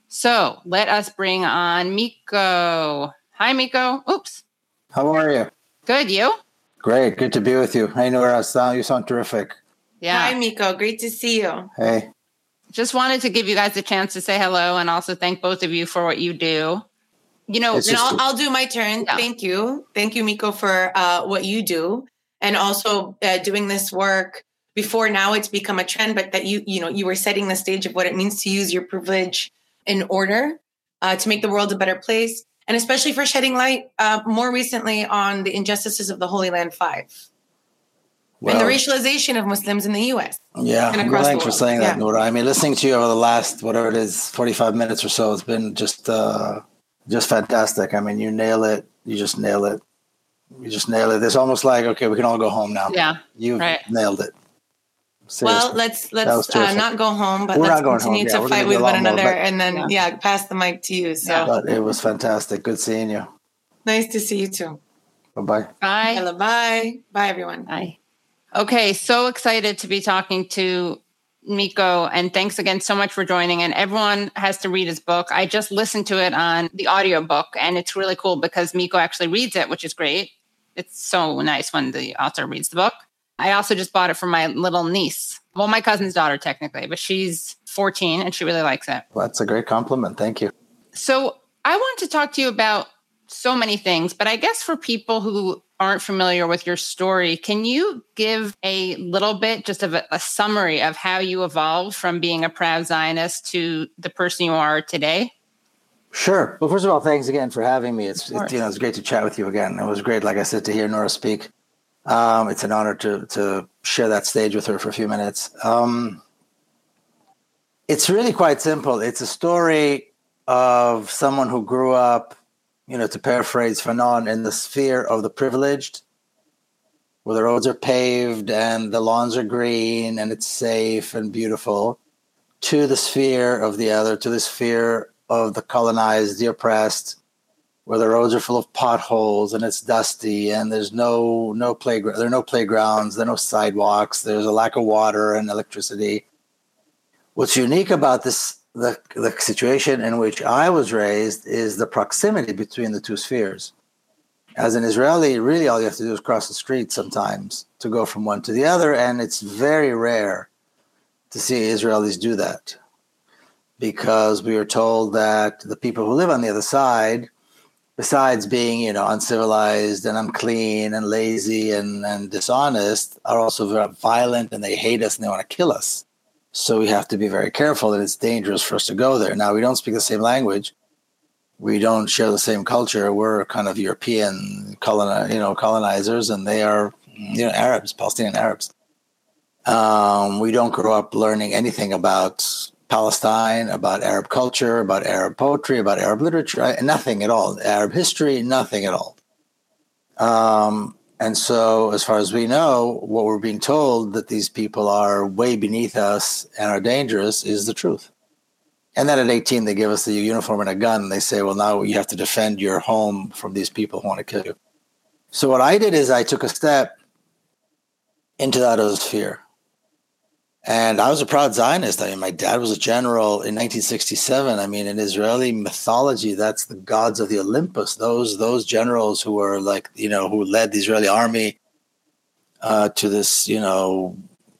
C: So let us bring on Miko. Hi, Miko. Oops.
E: How are you?
C: Good. You?
E: Great. Good to be with you. I know I sound. You sound terrific.
C: Yeah.
D: Hi, Miko. Great to see you.
E: Hey.
C: Just wanted to give you guys a chance to say hello and also thank both of you for what you do. You know,
D: and I'll, I'll do my turn. Yeah. Thank you. Thank you, Miko, for uh, what you do and also uh, doing this work before now it's become a trend, but that you, you know, you were setting the stage of what it means to use your privilege in order uh, to make the world a better place. And especially for shedding light uh, more recently on the injustices of the Holy Land Five. Well, and the racialization of Muslims in the U S.
E: Yeah, well, thanks for saying that, yeah. Noura. I mean, listening to you over the last, whatever it is, forty-five minutes or so, it's been just uh, just fantastic. I mean, you nail it. You just nail it. You just nail it. It's almost like, okay, we can all go home now.
C: Yeah,
E: you
C: right.
E: nailed it.
D: Seriously. Well, let's let's uh, not go home, but
E: We're
D: let's continue
E: yeah,
D: to fight with one another,
E: more,
D: and then, yeah. yeah, pass the mic to you. So, yeah.
E: But it was fantastic. Good seeing you.
D: Nice to see you, too.
E: Bye-bye.
C: Bye.
D: Hello, bye. Bye, everyone.
C: Bye. Okay, so excited to be talking to Miko, and thanks again so much for joining. And everyone has to read his book. I just listened to it on the audiobook, and it's really cool because Miko actually reads it, which is great. It's so nice when the author reads the book. I also just bought it for my little niece. Well, my cousin's daughter, technically, but she's fourteen, and she really likes it.
E: Well, that's a great compliment. Thank you.
C: So I want to talk to you about so many things, but I guess for people who aren't familiar with your story, can you give a little bit just of a, a summary of how you evolved from being a proud Zionist to the person you are today?
E: Sure. Well, first of all, thanks again for having me. It's, it's you know it's great to chat with you again. It was great, like I said, to hear Noura speak. Um, it's an honor to to share that stage with her for a few minutes. Um, it's really quite simple. It's a story of someone who grew up, you know, to paraphrase Fanon, in the sphere of the privileged, where the roads are paved and the lawns are green and it's safe and beautiful, to the sphere of the other, to the sphere of the colonized, the oppressed, where the roads are full of potholes and it's dusty and there's no no playground, there are no playgrounds, there are no sidewalks, there's a lack of water and electricity. What's unique about this The, the situation in which I was raised is the proximity between the two spheres. As an Israeli, really all you have to do is cross the street sometimes to go from one to the other, and it's very rare to see Israelis do that because we are told that the people who live on the other side, besides being, you know, uncivilized and unclean and lazy and, and dishonest, are also very violent and they hate us and they want to kill us. So we have to be very careful that it's dangerous for us to go there. Now, we don't speak the same language. We don't share the same culture. We're kind of European coloni- you know, colonizers, and they are, you know, Arabs, Palestinian Arabs. Um, we don't grow up learning anything about Palestine, about Arab culture, about Arab poetry, about Arab literature, nothing at all. Arab history, nothing at all. Um, And so, as far as we know, what we're being told that these people are way beneath us and are dangerous is the truth. And then at eighteen, they give us the uniform and a gun. And they say, well, now you have to defend your home from these people who want to kill you. So what I did is I took a step into that other sphere. And I was a proud Zionist. I mean, my dad was a general in nineteen sixty-seven. I mean, in Israeli mythology, that's the gods of the Olympus. Those those generals who were like, you know, who led the Israeli army uh, to this, you know,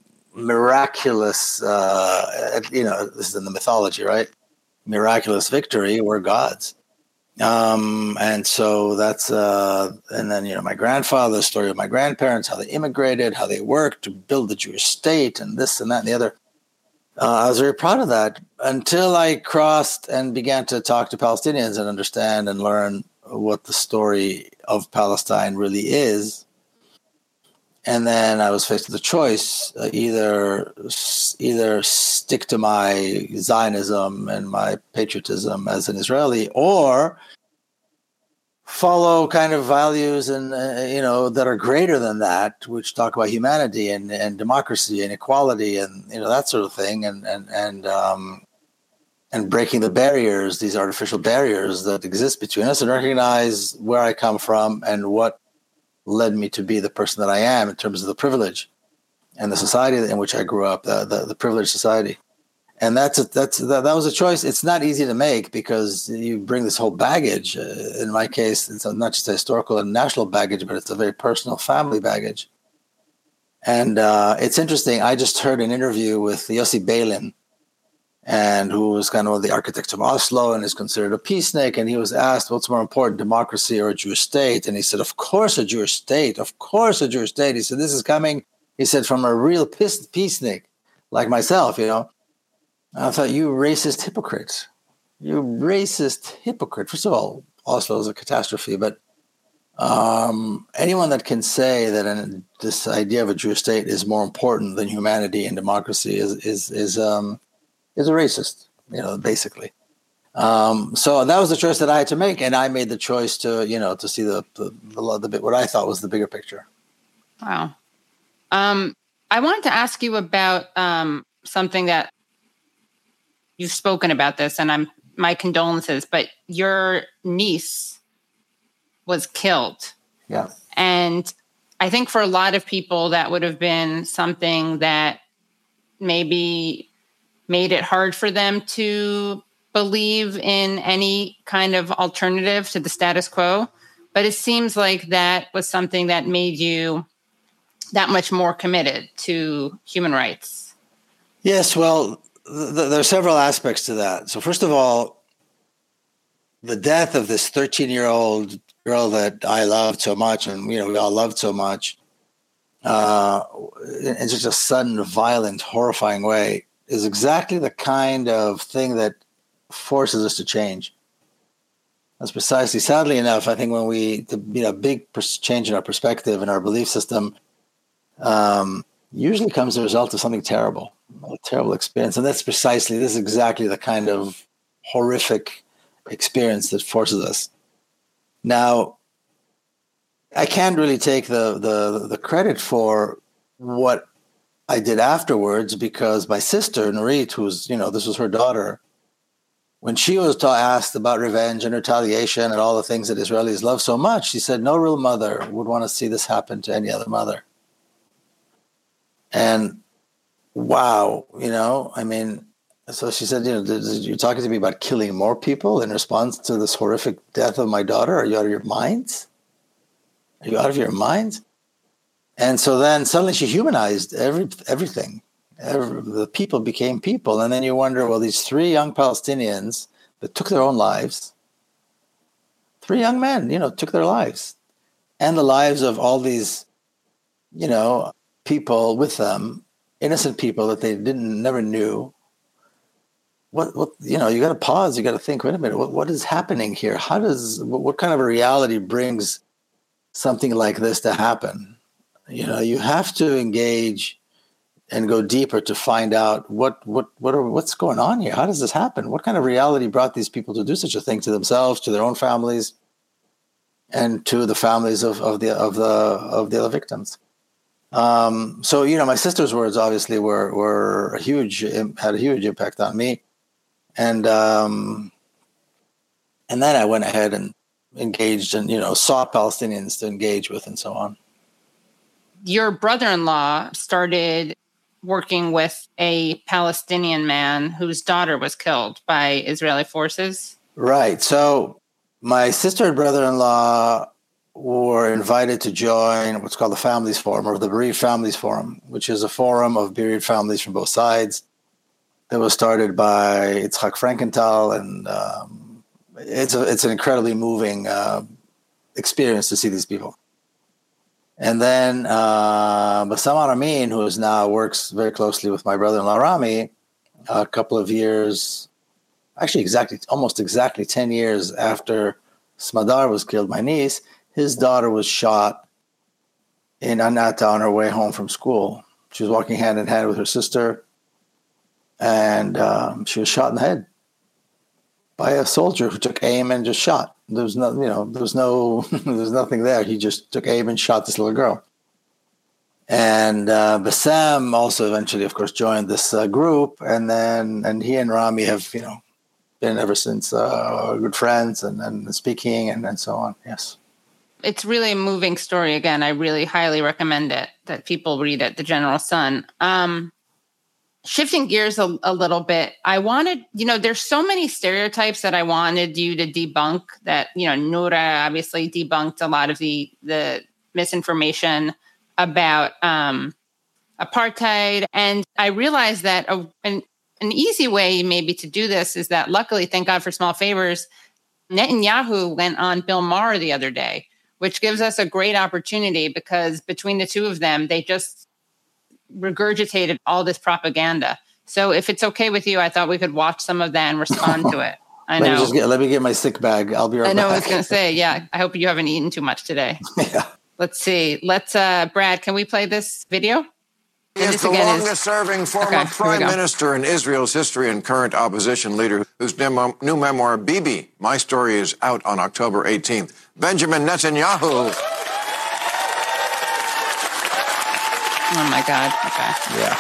E: miraculous, uh, you know, this is in the mythology, right? Miraculous victory were gods. Um, and so that's, uh, and then, you know, my grandfather, the story of my grandparents, how they immigrated, how they worked to build the Jewish state and this and that and the other. Uh, I was very proud of that until I crossed and began to talk to Palestinians and understand and learn what the story of Palestine really is. And then I was faced with a choice, uh, either either stick to my Zionism and my patriotism as an Israeli, or follow kind of values and uh, you know that are greater than that, which talk about humanity and, and democracy and equality and you know that sort of thing, and and and um, and breaking the barriers, these artificial barriers that exist between us, and recognize where I come from and what led me to be the person that I am in terms of the privilege and the society in which I grew up, the the, the privileged society. And that's a, that's that, that was a choice. It's not easy to make because you bring this whole baggage. Uh, in my case, it's not just a historical and national baggage, but it's a very personal family baggage. And uh, it's interesting. I just heard an interview with Yossi Beilin, and who was kind of one of the architects of Oslo and is considered a peacenik. And he was asked, what's more important, democracy or a Jewish state? And he said, of course, a Jewish state. Of course, a Jewish state. He said, this is coming, he said, from a real peacenik like myself, you know. I thought, you racist hypocrite. You racist hypocrite. First of all, Oslo is a catastrophe, but um, anyone that can say that an, this idea of a Jewish state is more important than humanity and democracy is is is um, is a racist, you know, basically. Um, so that was the choice that I had to make, and I made the choice to, you know, to see the the, the, the bit what I thought was the bigger picture.
C: Wow. Um, I wanted to ask you about um, something that you've spoken about this, and I'm my condolences, but your niece was killed.
E: Yeah.
C: And I think for a lot of people that would have been something that maybe made it hard for them to believe in any kind of alternative to the status quo. But it seems like that was something that made you that much more committed to human rights. Yes,
E: well, th- there are several aspects to that. So first of all, the death of this thirteen-year-old girl that I loved so much, and you know we all loved so much, uh, in such a sudden, violent, horrifying way, is exactly the kind of thing that forces us to change. That's precisely, sadly enough, I think when we, the, you know, big change in our perspective and our belief system um, usually comes as a result of something terrible, a terrible experience. And that's precisely, this is exactly the kind of horrific experience that forces us. Now, I can't really take the, the, the credit for what I did afterwards, because my sister, Nurit, who's, you know, this was her daughter, when she was ta- asked about revenge and retaliation and all the things that Israelis love so much, she said no real mother would want to see this happen to any other mother. And wow, you know, I mean, so she said, you know, you're talking to me about killing more people in response to this horrific death of my daughter? Are you out of your minds? Are you out of your minds? And so then suddenly she humanized every everything. Every, the people became people. And then you wonder, well, these three young Palestinians that took their own lives, three young men, you know, took their lives, and the lives of all these, you know, people with them, innocent people that they didn't never knew. What, what, you know, you got to pause. You got to think, wait a minute, what, what is happening here? How does, what, what kind of a reality brings something like this to happen? You know, you have to engage and go deeper to find out what, what, what are, what's going on here? How does this happen? What kind of reality brought these people to do such a thing to themselves, to their own families, and to the families of, of the, of the, of the other victims? Um, so, you know, my sister's words obviously were, were a huge, had a huge impact on me. And, um, and then I went ahead and engaged and, you know, sought Palestinians to engage with and so on.
C: Your brother-in-law started working with a Palestinian man whose daughter was killed by Israeli forces.
E: Right. So my sister and brother-in-law were invited to join what's called the Families Forum, or the Bereaved Families Forum, which is a forum of bereaved families from both sides that was started by Itzhak Frankenthal and um, it's a, it's an incredibly moving uh, experience to see these people. And then uh, Bassam Aramin, who is now works very closely with my brother-in-law Rami, a couple of years, actually exactly, almost exactly ten years after Smadar was killed, my niece, his daughter was shot in Annata on her way home from school. She was walking hand in hand with her sister, and um, she was shot in the head by a soldier who took aim and just shot. There was no, you know, there was no, there was nothing there. He just took aim and shot this little girl. And uh, Bassam also eventually, of course, joined this uh, group, and then and he and Rami have, you know, been ever since uh, good friends and, and speaking and, and so on. Yes.
C: It's really a moving story. Again, I really highly recommend it, that people read it, The General Son. Um, shifting gears a, a little bit, I wanted, you know, there's so many stereotypes that I wanted you to debunk that, you know, Noura obviously debunked a lot of the, the misinformation about um, apartheid. And I realized that a, an, an easy way maybe to do this is that, luckily, thank God for small favors, Netanyahu went on Bill Maher the other day, which gives us a great opportunity, because between the two of them, they just regurgitated all this propaganda. So if it's okay with you, I thought we could watch some of that and respond to it. I
E: let
C: know.
E: Me just get, let me get my sick bag. I'll be right back.
C: I know back. I was going to say, yeah, I hope you haven't eaten too much today.
E: Yeah.
C: Let's see. Let's, uh, Brad, can we play this video?
F: He is the longest-serving is... former okay, prime minister in Israel's history and current opposition leader, whose new memoir, Bibi, My Story, is out on October eighteenth. Benjamin Netanyahu.
C: Oh, my God. Okay.
E: Yeah.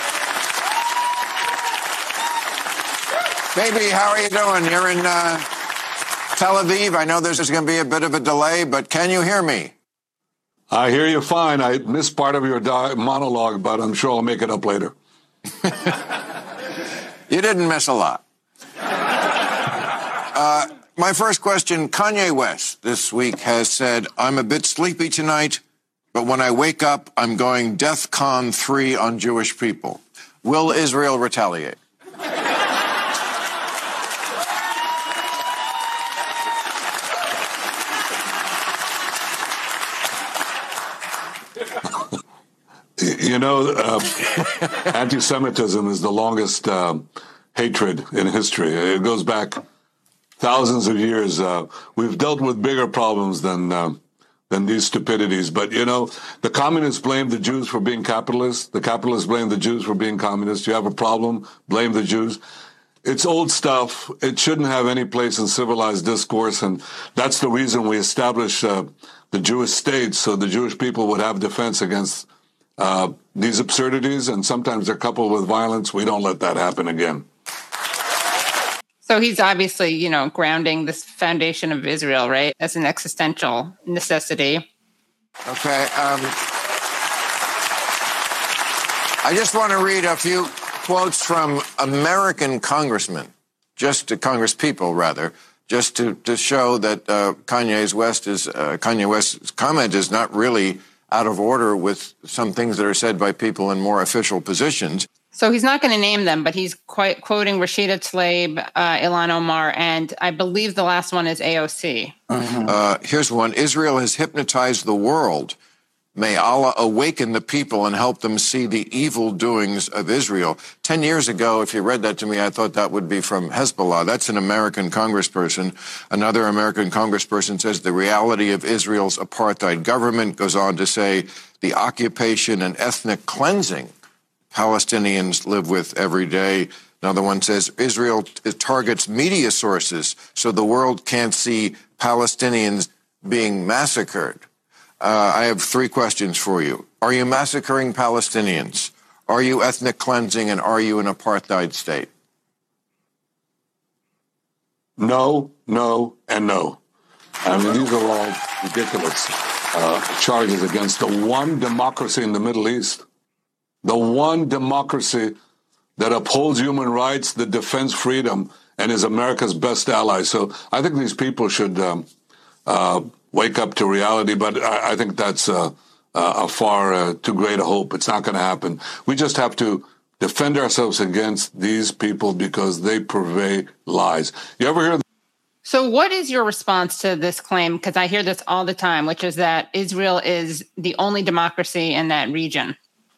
F: Baby, how are you doing? You're in uh, Tel Aviv. I know there's going to be a bit of a delay, but can you hear me?
G: I hear you fine. I missed part of your di- monologue, but I'm sure I'll make it up later.
F: You didn't miss a lot. Uh, my first question, Kanye West this week has said, I'm a bit sleepy tonight, but when I wake up, I'm going DEFCON three on Jewish people. Will Israel retaliate?
G: You know, uh, anti-Semitism is the longest uh, hatred in history. It goes back thousands of years. Uh, we've dealt with bigger problems than uh, than these stupidities. But, you know, the communists blame the Jews for being capitalists. The capitalists blame the Jews for being communists. You have a problem, blame the Jews. It's old stuff. It shouldn't have any place in civilized discourse. And that's the reason we established uh, the Jewish state, so the Jewish people would have defense against Uh, these absurdities, and sometimes they're coupled with violence. We don't let that happen again.
C: So he's obviously, you know, grounding this foundation of Israel, right, as an existential necessity.
F: Okay. Um, I just want to read a few quotes from American congressmen, just to Congress people, rather, just to, to show that uh, Kanye's West is uh, Kanye West's comment is not really out of order with some things that are said by people in more official positions.
C: So he's not going to name them, but he's quite quoting Rashida Tlaib, uh, Ilhan Omar, and I believe the last one is A O C.
F: Uh-huh. Uh, here's one. Israel has hypnotized the world. May Allah awaken the people and help them see the evil doings of Israel. Ten years ago, if you read that to me, I thought that would be from Hezbollah. That's an American congressperson. Another American congressperson says the reality of Israel's apartheid government, goes on to say the occupation and ethnic cleansing Palestinians live with every day. Another one says Israel targets media sources so the world can't see Palestinians being massacred. Uh, I have three questions for you. Are you massacring Palestinians? Are you ethnic cleansing? And are you an apartheid state?
G: No, no, and no. I mean, these are all ridiculous uh, charges against the one democracy in the Middle East, the one democracy that upholds human rights, that defends freedom, and is America's best ally. So I think these people should um, uh, wake up to reality, but I, I think that's uh, uh, a far uh, too great a hope. It's not going to happen. We just have to defend ourselves against these people because they purvey lies. You ever hear
C: So what is your response to this claim? Because I hear this all the time, which is that Israel is the only democracy in that region.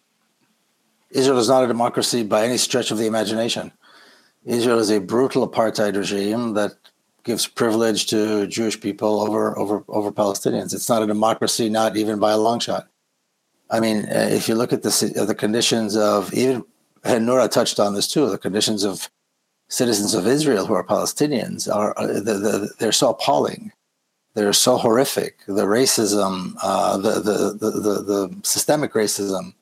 E: Israel is not a democracy by any stretch of the imagination. Israel is a brutal apartheid regime that gives privilege to Jewish people over, over, over Palestinians. It's not a democracy, not even by a long shot. I mean, if you look at the, the conditions of, even, and Nora touched on this too, the conditions of citizens of Israel who are Palestinians, are the, the, they're so appalling. They're so horrific. The racism, uh, the, the, the, the, the systemic racism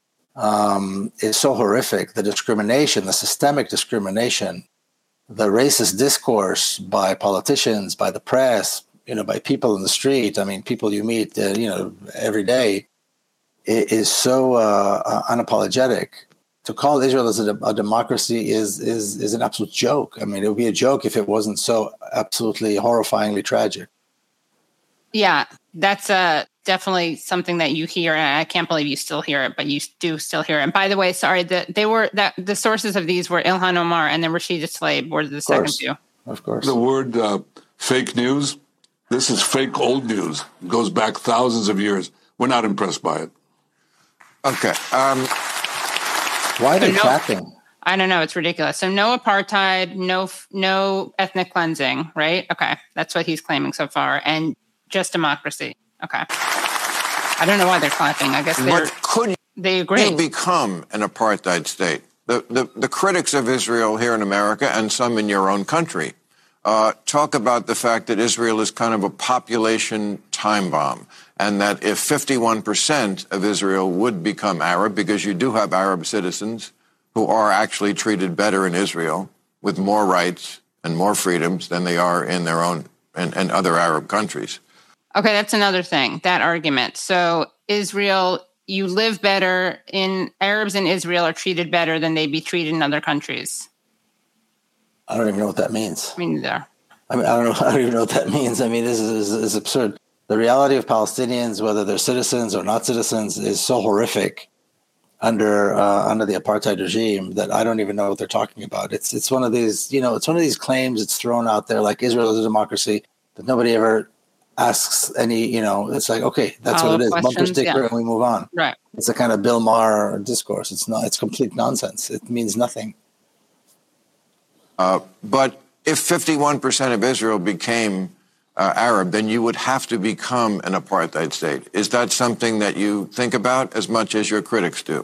E: um, is so horrific. The discrimination, the systemic discrimination, the racist discourse by politicians, by the press, you know, by people in the street. I mean, people you meet, uh, you know, every day, is so uh, unapologetic. To call Israel as a, a democracy is is is an absolute joke. I mean, it would be a joke if it wasn't so absolutely horrifyingly tragic.
C: Yeah, that's uh, definitely something that you hear, and I can't believe you still hear it, but you do still hear it. And by the way, sorry, the, they were that the sources of these were Ilhan Omar and then Rashida Tlaib were the second two.
E: Of course.
G: The word uh, fake news, this is fake old news. It goes back thousands of years. We're not impressed by it.
F: Okay. Um,
E: Why are they
C: so no,
E: clapping?
C: I don't know. It's ridiculous. So no apartheid, no no ethnic cleansing, right? Okay. That's what he's claiming so far. And just democracy. Okay. I don't know why they're clapping. I guess they're,
F: what could
C: they agree.
F: you become an apartheid state? The, the, the critics of Israel here in America and some in your own country uh, talk about the fact that Israel is kind of a population time bomb. And that if fifty-one percent of Israel would become Arab, because you do have Arab citizens who are actually treated better in Israel with more rights and more freedoms than they are in their own and, and other Arab countries.
C: Okay, that's another thing, that argument. So Israel, you live better in, Arabs in Israel are treated better than they'd be treated in other countries.
E: I don't even know what that means.
C: Me neither.
E: I mean, I don't know. I don't even know what that means. I mean, this is, is absurd. The reality of Palestinians, whether they're citizens or not citizens, is so horrific under uh, under the apartheid regime that I don't even know what they're talking about. It's it's one of these, you know, it's one of these claims it's thrown out there like Israel is a democracy, but nobody ever asks any, you know, it's like, okay, that's
C: All
E: what it is. Bumper
C: questions,
E: sticker
C: yeah.
E: and we move on.
C: Right.
E: It's a kind of Bill Maher discourse. It's not, it's complete nonsense. It means nothing.
F: Uh, but if fifty-one percent of Israel became Uh, Arab, then you would have to become an apartheid state. Is that something that you think about as much as your critics do?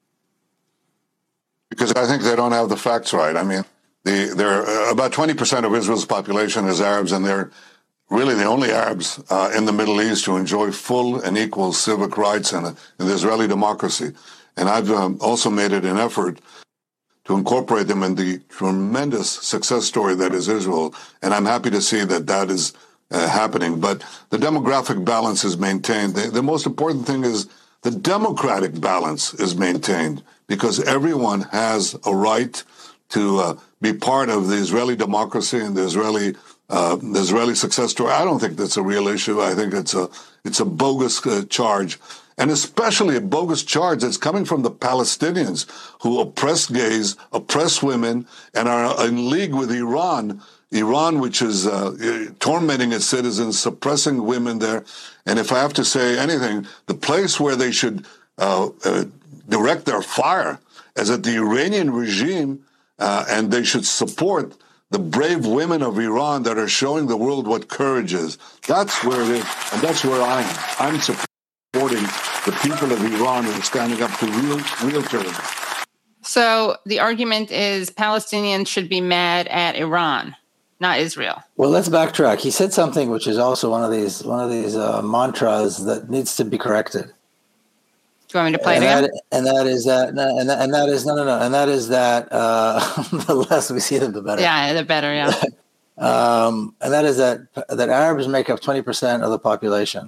G: Because I think they don't have the facts right. I mean, the, they're uh, about twenty percent of Israel's population is Arabs, and they're really the only Arabs uh, in the Middle East who enjoy full and equal civic rights in, a, in the Israeli democracy. And I've um, also made it an effort to incorporate them in the tremendous success story that is Israel. And I'm happy to see that that is Uh, happening, but the demographic balance is maintained. The, the most important thing is the democratic balance is maintained because everyone has a right to uh, be part of the Israeli democracy and the Israeli uh, the Israeli success story. I don't think that's a real issue. I think it's a it's a bogus uh, charge, and especially a bogus charge that's coming from the Palestinians who oppress gays, oppress women, and are in league with Iran. Iran, which is uh, tormenting its citizens, suppressing women there. And if I have to say anything, the place where they should uh, uh, direct their fire is at the Iranian regime, uh, and they should support the brave women of Iran that are showing the world what courage is. That's where it is, and that's where I am. I'm supporting the people of Iran who are standing up to real, real courage.
C: So the argument is Palestinians should be mad at Iran, not Israel.
E: Well, let's backtrack. He said something which is also one of these one of these uh, mantras that needs to be corrected.
C: Do you want me to play
E: and
C: it again?
E: That, and that is that, and that, and that is no, no, no, and that is that uh, the less we see them, the better.
C: Yeah, the better. Yeah.
E: um, and that is that that Arabs make up twenty percent of the population.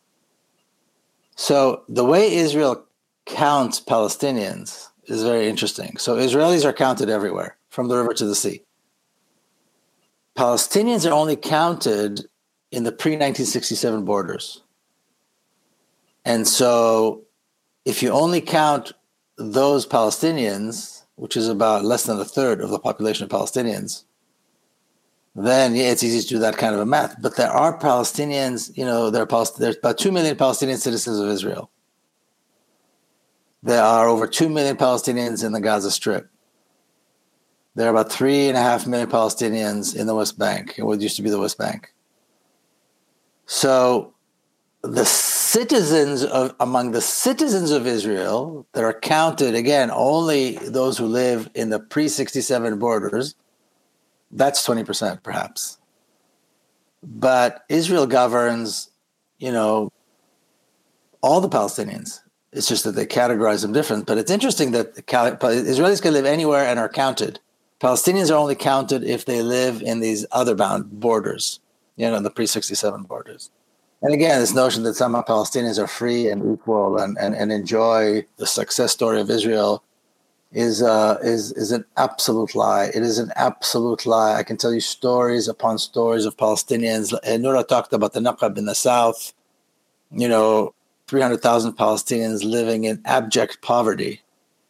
E: So the way Israel counts Palestinians is very interesting. So Israelis are counted everywhere, from the river to the sea. Palestinians are only counted in the pre nineteen sixty-seven borders. And so if you only count those Palestinians, which is about less than a third of the population of Palestinians, then yeah, it's easy to do that kind of a math. But there are Palestinians, you know, there are, there's about two million Palestinian citizens of Israel. There are over two million Palestinians in the Gaza Strip. There are about three and a half million Palestinians in the West Bank, what used to be the West Bank. So the citizens of, among the citizens of Israel that are counted, again, only those who live in the pre sixty-seven borders, that's twenty percent perhaps. But Israel governs, you know, all the Palestinians. It's just that they categorize them different. But it's interesting that the Cal- Israelis can live anywhere and are counted. Palestinians are only counted if they live in these other bound borders, you know, the pre sixty-seven borders. And again, this notion that somehow Palestinians are free and equal and, and, and enjoy the success story of Israel is uh, is is an absolute lie. It is an absolute lie. I can tell you stories upon stories of Palestinians. And Noura talked about the Naqab in the south, you know, three hundred thousand Palestinians living in abject poverty.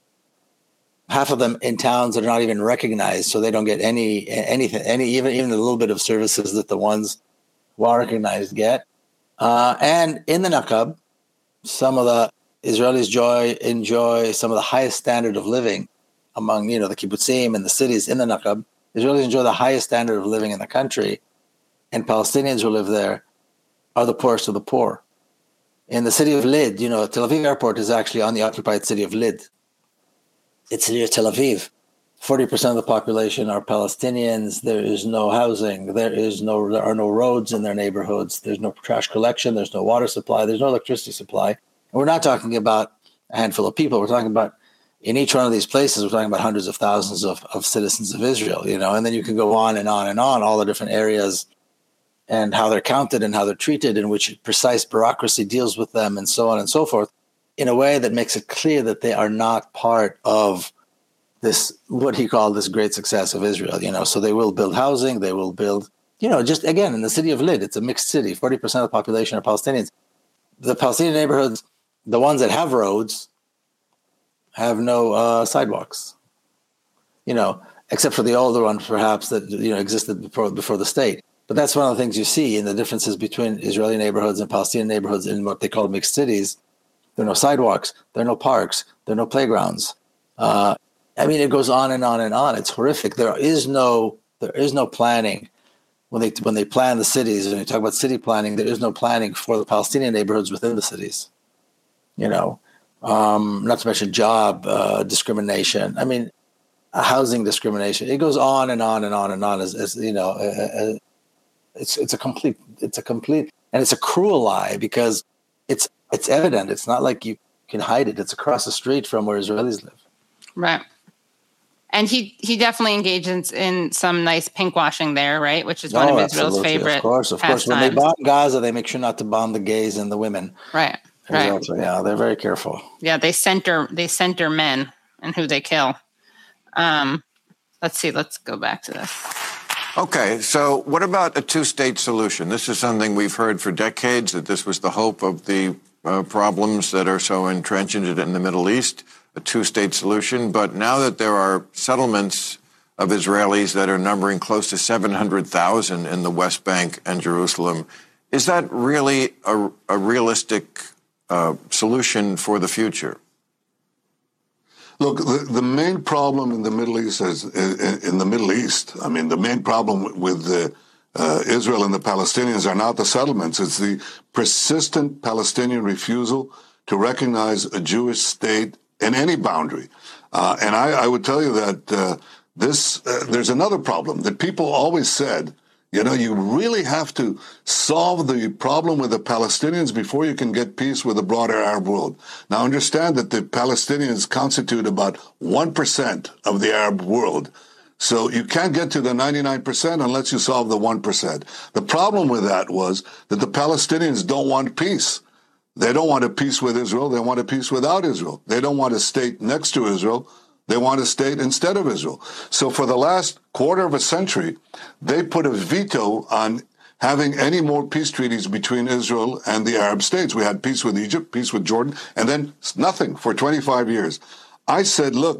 E: Half of them in towns that are not even recognized, so they don't get any anything, any even even a little bit of services that the ones who are recognized get. Uh, and in the Naqab, some of the Israelis enjoy enjoy some of the highest standard of living among, you know, the kibbutzim and the cities in the Naqab. Israelis enjoy the highest standard of living in the country, and Palestinians who live there are the poorest of the poor. In the city of Lid, you know, Tel Aviv airport is actually on the occupied city of Lid. It's near Tel Aviv. forty percent of the population are Palestinians. There is no housing. There is no, there are no roads in their neighborhoods. There's no trash collection. There's no water supply. There's no electricity supply. And we're not talking about a handful of people. We're talking about, in each one of these places, we're talking about hundreds of thousands of, of citizens of Israel, you know, and then you can go on and on and on, all the different areas and how they're counted and how they're treated and which precise bureaucracy deals with them and so on and so forth, in a way that makes it clear that they are not part of this, what he called this great success of Israel, you know. So they will build housing, they will build, you know, just again, in the city of Lid, it's a mixed city, forty percent of the population are Palestinians. The Palestinian neighborhoods, the ones that have roads, have no uh, sidewalks, you know, except for the older ones, perhaps, that, you know, existed before before the state. But that's one of the things you see in the differences between Israeli neighborhoods and Palestinian neighborhoods in what they call mixed cities. There are no sidewalks, there are no parks, there are no playgrounds. Uh, I mean, it goes on and on and on. It's horrific. There is no there is no planning. When they when they plan the cities, and you talk about city planning, there is no planning for the Palestinian neighborhoods within the cities. You know, um, not to mention job uh, discrimination. I mean, housing discrimination. It goes on and on and on and on. As, as you know, uh, it's it's a complete it's a complete and it's a cruel lie because it's it's evident. It's not like you can hide it. It's across the street from where Israelis live.
C: Right. And he, he definitely engages in some nice pink washing there, right? Which is one
E: oh,
C: of Israel's
E: absolutely.
C: favorite.
E: Of course, of course. When they bomb Gaza, they make sure not to bomb the gays and the women.
C: Right, right.
E: Also, yeah, they're very careful.
C: Yeah, they center they center men and who they kill. Um, let's see. Let's go back to this.
F: Okay, so what about a two-state solution? This is something we've heard for decades, that this was the hope of the uh, problems that are so entrenched in the Middle East. A two-state solution, but now that there are settlements of Israelis that are numbering close to seven hundred thousand in the West Bank and Jerusalem, is that really a, a realistic uh, solution for the future?
G: Look, the, the main problem in the Middle East is in the Middle East. I mean, the main problem with the, uh, Israel and the Palestinians are not the settlements. It's the persistent Palestinian refusal to recognize a Jewish state in any boundary. Uh, and I, I would tell you that uh, this uh, there's another problem that people always said, you know, you really have to solve the problem with the Palestinians before you can get peace with the broader Arab world. Now, understand that the Palestinians constitute about one percent of the Arab world. So you can't get to the ninety-nine percent unless you solve the one percent. The problem with that was that the Palestinians don't want peace. They don't want a peace with Israel. They want a peace without Israel. They don't want a state next to Israel. They want a state instead of Israel. So for the last quarter of a century, they put a veto on having any more peace treaties between Israel and the Arab states. We had peace with Egypt, peace with Jordan, and then nothing for twenty-five years. I said, look,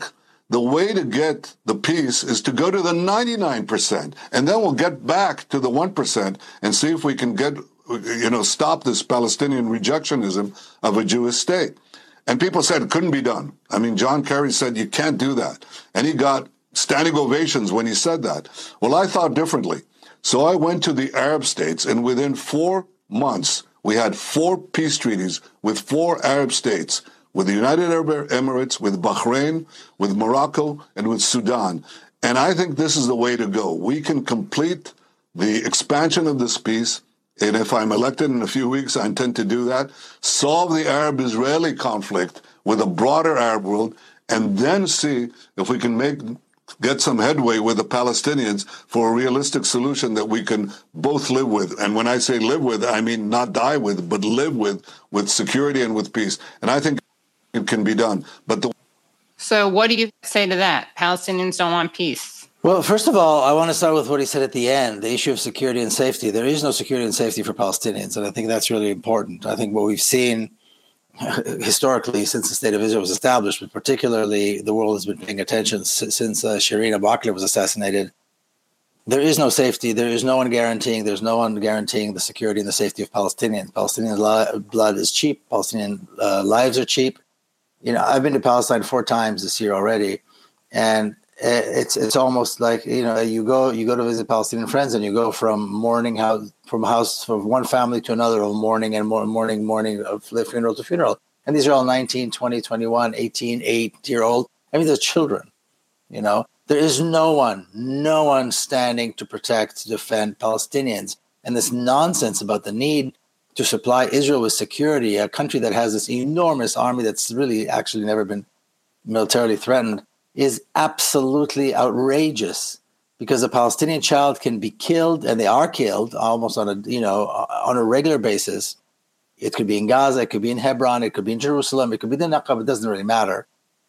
G: the way to get the peace is to go to the ninety-nine percent, and then we'll get back to the one percent and see if we can get, you know, stop this Palestinian rejectionism of a Jewish state. And people said it couldn't be done. I mean, John Kerry said you can't do that. And he got standing ovations when he said that. Well, I thought differently. So I went to the Arab states, and within four months, we had four peace treaties with four Arab states, with the United Arab Emirates, with Bahrain, with Morocco, and with Sudan. And I think this is the way to go. We can complete the expansion of this peace, and if I'm elected in a few weeks, I intend to do that, solve the Arab-Israeli conflict with a broader Arab world, and then see if we can make get some headway with the Palestinians for a realistic solution that we can both live with. And when I say live with, I mean not die with, but live with, with security and with peace. And I think it can be done. But the
C: So what do you say to that? Palestinians don't want peace.
E: Well, first of all, I want to start with what he said at the end, the issue of security and safety. There is no security and safety for Palestinians, and I think that's really important. I think what we've seen historically since the State of Israel was established, but particularly the world has been paying attention since uh, Shireen Abu Akleh was assassinated. There is no safety. There is no one guaranteeing. There's no one guaranteeing the security and the safety of Palestinians. Palestinian li- blood is cheap. Palestinian uh, lives are cheap. You know, I've been to Palestine four times this year already, and it's it's almost like, you know, you go you go to visit Palestinian friends, and you go from mourning house from house from one family to another, of mourning and more mourning mourning of funeral to funeral, and these are all nineteen, twenty, twenty-one, eighteen, eight year old. I mean, they're children. You know, there is no one, no one standing to protect, to defend Palestinians, and this nonsense about the need to supply Israel with security, a country that has this enormous army that's really actually never been militarily threatened, is absolutely outrageous, because a Palestinian child can be killed, and they are killed almost on a, you know, on a regular basis. It could be in Gaza, it could be in Hebron, it could be in Jerusalem, it could be the Naqab, it doesn't really matter.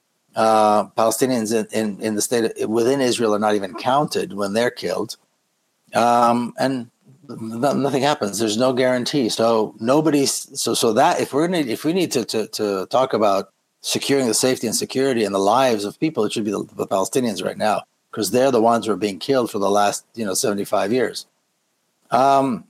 E: Uh, Palestinians in, in, in the state of, within Israel are not even counted when they're killed. Um, and nothing happens. There's no guarantee. So nobody's, so, so that if we're going to, if we need to, to, to talk about securing the safety and security and the lives of people, it should be the, the Palestinians right now, because they're the ones who are being killed for the last, you know, seventy-five years. Um,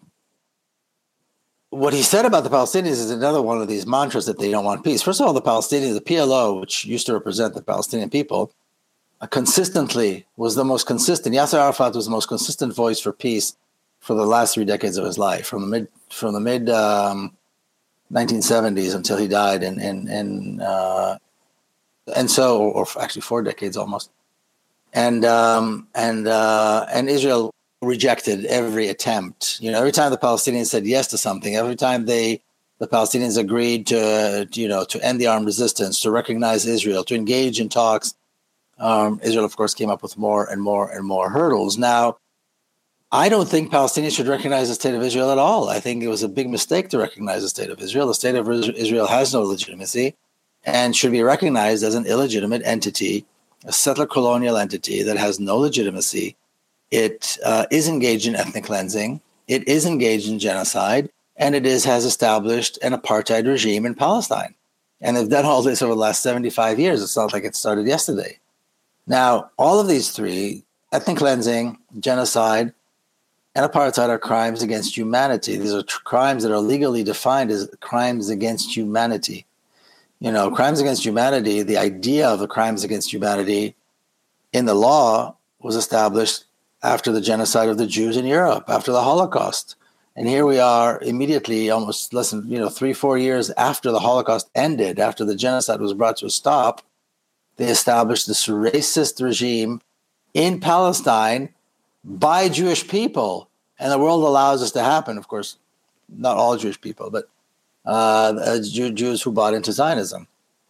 E: what he said about the Palestinians is another one of these mantras that they don't want peace. First of all, the Palestinians, the P L O, which used to represent the Palestinian people, uh, consistently was the most consistent. Yasser Arafat was the most consistent voice for peace for the last three decades of his life, from the mid from the mid um, nineteen seventies until he died, and and and uh, and so, or actually four decades almost, and um, and uh, and Israel rejected every attempt. You know, every time the Palestinians said yes to something, every time they the Palestinians agreed to, you know, to end the armed resistance, to recognize Israel, to engage in talks, um, Israel, of course, came up with more and more and more hurdles. Now, I don't think Palestinians should recognize the state of Israel at all. I think it was a big mistake to recognize the state of Israel. The state of Israel has no legitimacy and should be recognized as an illegitimate entity, a settler colonial entity that has no legitimacy. It uh, is engaged in ethnic cleansing. It is engaged in genocide, and it is has established an apartheid regime in Palestine. And they've done all this over the last seventy-five years. It's not like it started yesterday. Now, all of these three, ethnic cleansing, genocide, and apartheid, are crimes against humanity. These are tr- crimes that are legally defined as crimes against humanity. You know, crimes against humanity, the idea of the crimes against humanity in the law was established after the genocide of the Jews in Europe, after the Holocaust. And here we are immediately, almost less than, you know, three, four years after the Holocaust ended, after the genocide was brought to a stop, they established this racist regime in Palestine by Jewish people. And the world allows this to happen. Of course, not all Jewish people, but uh, Jew- Jews who bought into Zionism.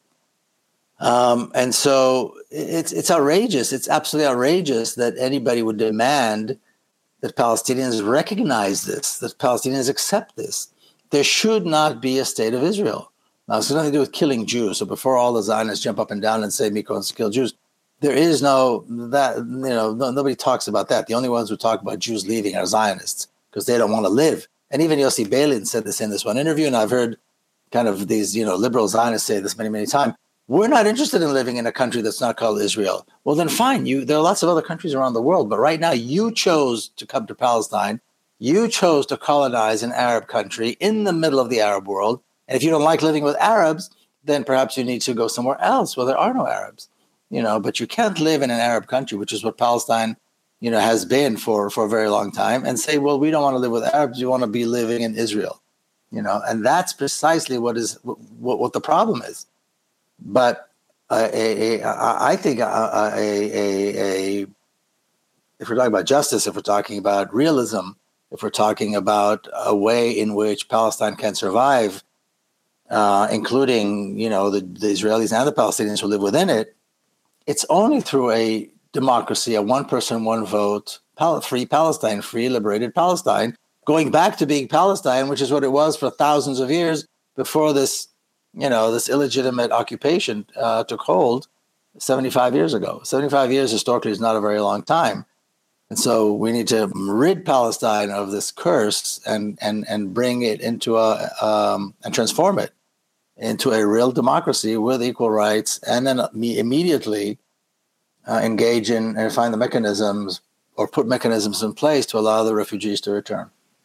E: Um, and so it's it's outrageous. It's absolutely outrageous that anybody would demand that Palestinians recognize this, that Palestinians accept this. There should not be a state of Israel. Now, it's nothing to do with killing Jews. So before all the Zionists jump up and down and say Miko wants to kill Jews, there is no, that, you know, no, nobody talks about that. The only ones who talk about Jews leaving are Zionists because they don't want to live. And even Yossi Beilin said this in this one interview, and I've heard kind of these, you know, liberal Zionists say this many, many times. we're not interested in living in a country that's not called Israel. Well, then fine. You, there are lots of other countries around the world, but right now you chose to come to Palestine. You chose to colonize an Arab country in the middle of the Arab world. And if you don't like living with Arabs, then perhaps you need to go somewhere else where there are no Arabs. You know, but you can't live in an Arab country, which is what Palestine, you know, has been for, for a very long time, and say, well, we don't want to live with Arabs. We want to be living in Israel, you know, and that's precisely what is what, what the problem is. But uh, a, a, I think a, a, a, a, if we're talking about justice, if we're talking about realism, if we're talking about a way in which Palestine can survive, uh, including, you know, the, the Israelis and the Palestinians who live within it, it's only through a democracy, a one person, one vote, free Palestine, free liberated Palestine, going back to being Palestine, which is what it was for thousands of years before this, you know, this illegitimate occupation uh, took hold seventy-five years ago. seventy-five years historically is not a very long time. And so we need to rid Palestine of this curse and and and bring it into a, um, and transform it into a real democracy with equal rights, and then immediately uh, engage in and find the mechanisms or put mechanisms in place to allow the refugees to return.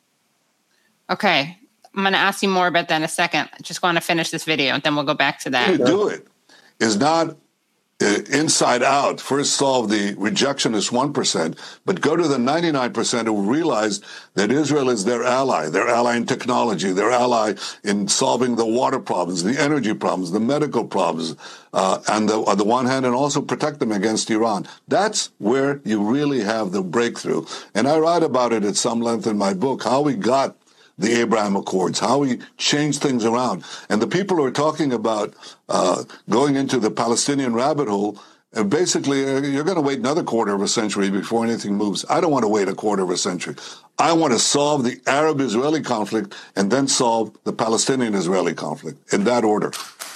C: Okay. I'm going to ask you more about that in a second. I just want to finish this video, and then we'll go back to that.
G: The way to do it is not uh, inside out. First solve the rejectionist one percent, but go to the ninety-nine percent who realize that Israel is their ally, their ally in technology, their ally in solving the water problems, the energy problems, the medical problems, uh, and the, on the one hand, and also protect them against Iran. That's where you really have the breakthrough. And I write about it at some length in my book, how we got the Abraham Accords, how we changed things around. And the people who are talking about uh, going into the Palestinian rabbit hole, uh, basically, uh, you're going to wait another quarter of a century before anything moves. I don't want to wait a quarter of a century. I want to solve the Arab-Israeli conflict and then solve the Palestinian-Israeli conflict in that order.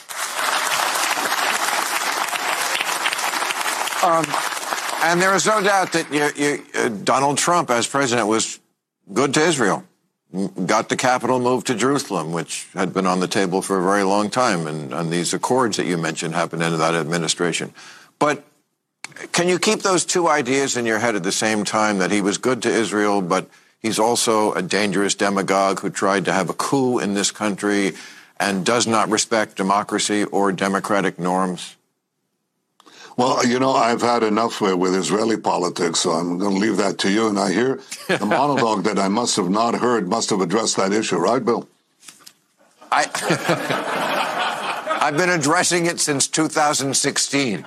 F: Um, and there is no doubt that you, you, uh, Donald Trump, as president, was good to Israel. Got the capital moved to Jerusalem, which had been on the table for a very long time. And, and these accords that you mentioned happened in that administration. But can you keep those two ideas in your head at the same time, that he was good to Israel, but he's also a dangerous demagogue who tried to have a coup in this country and does not respect democracy or democratic norms?
G: Well, you know, I've had enough with, with Israeli politics, so I'm going to leave that to you. And I hear the monologue that I must have not heard must have addressed that issue, right, Bill?
F: I, I've been addressing it since two thousand sixteen.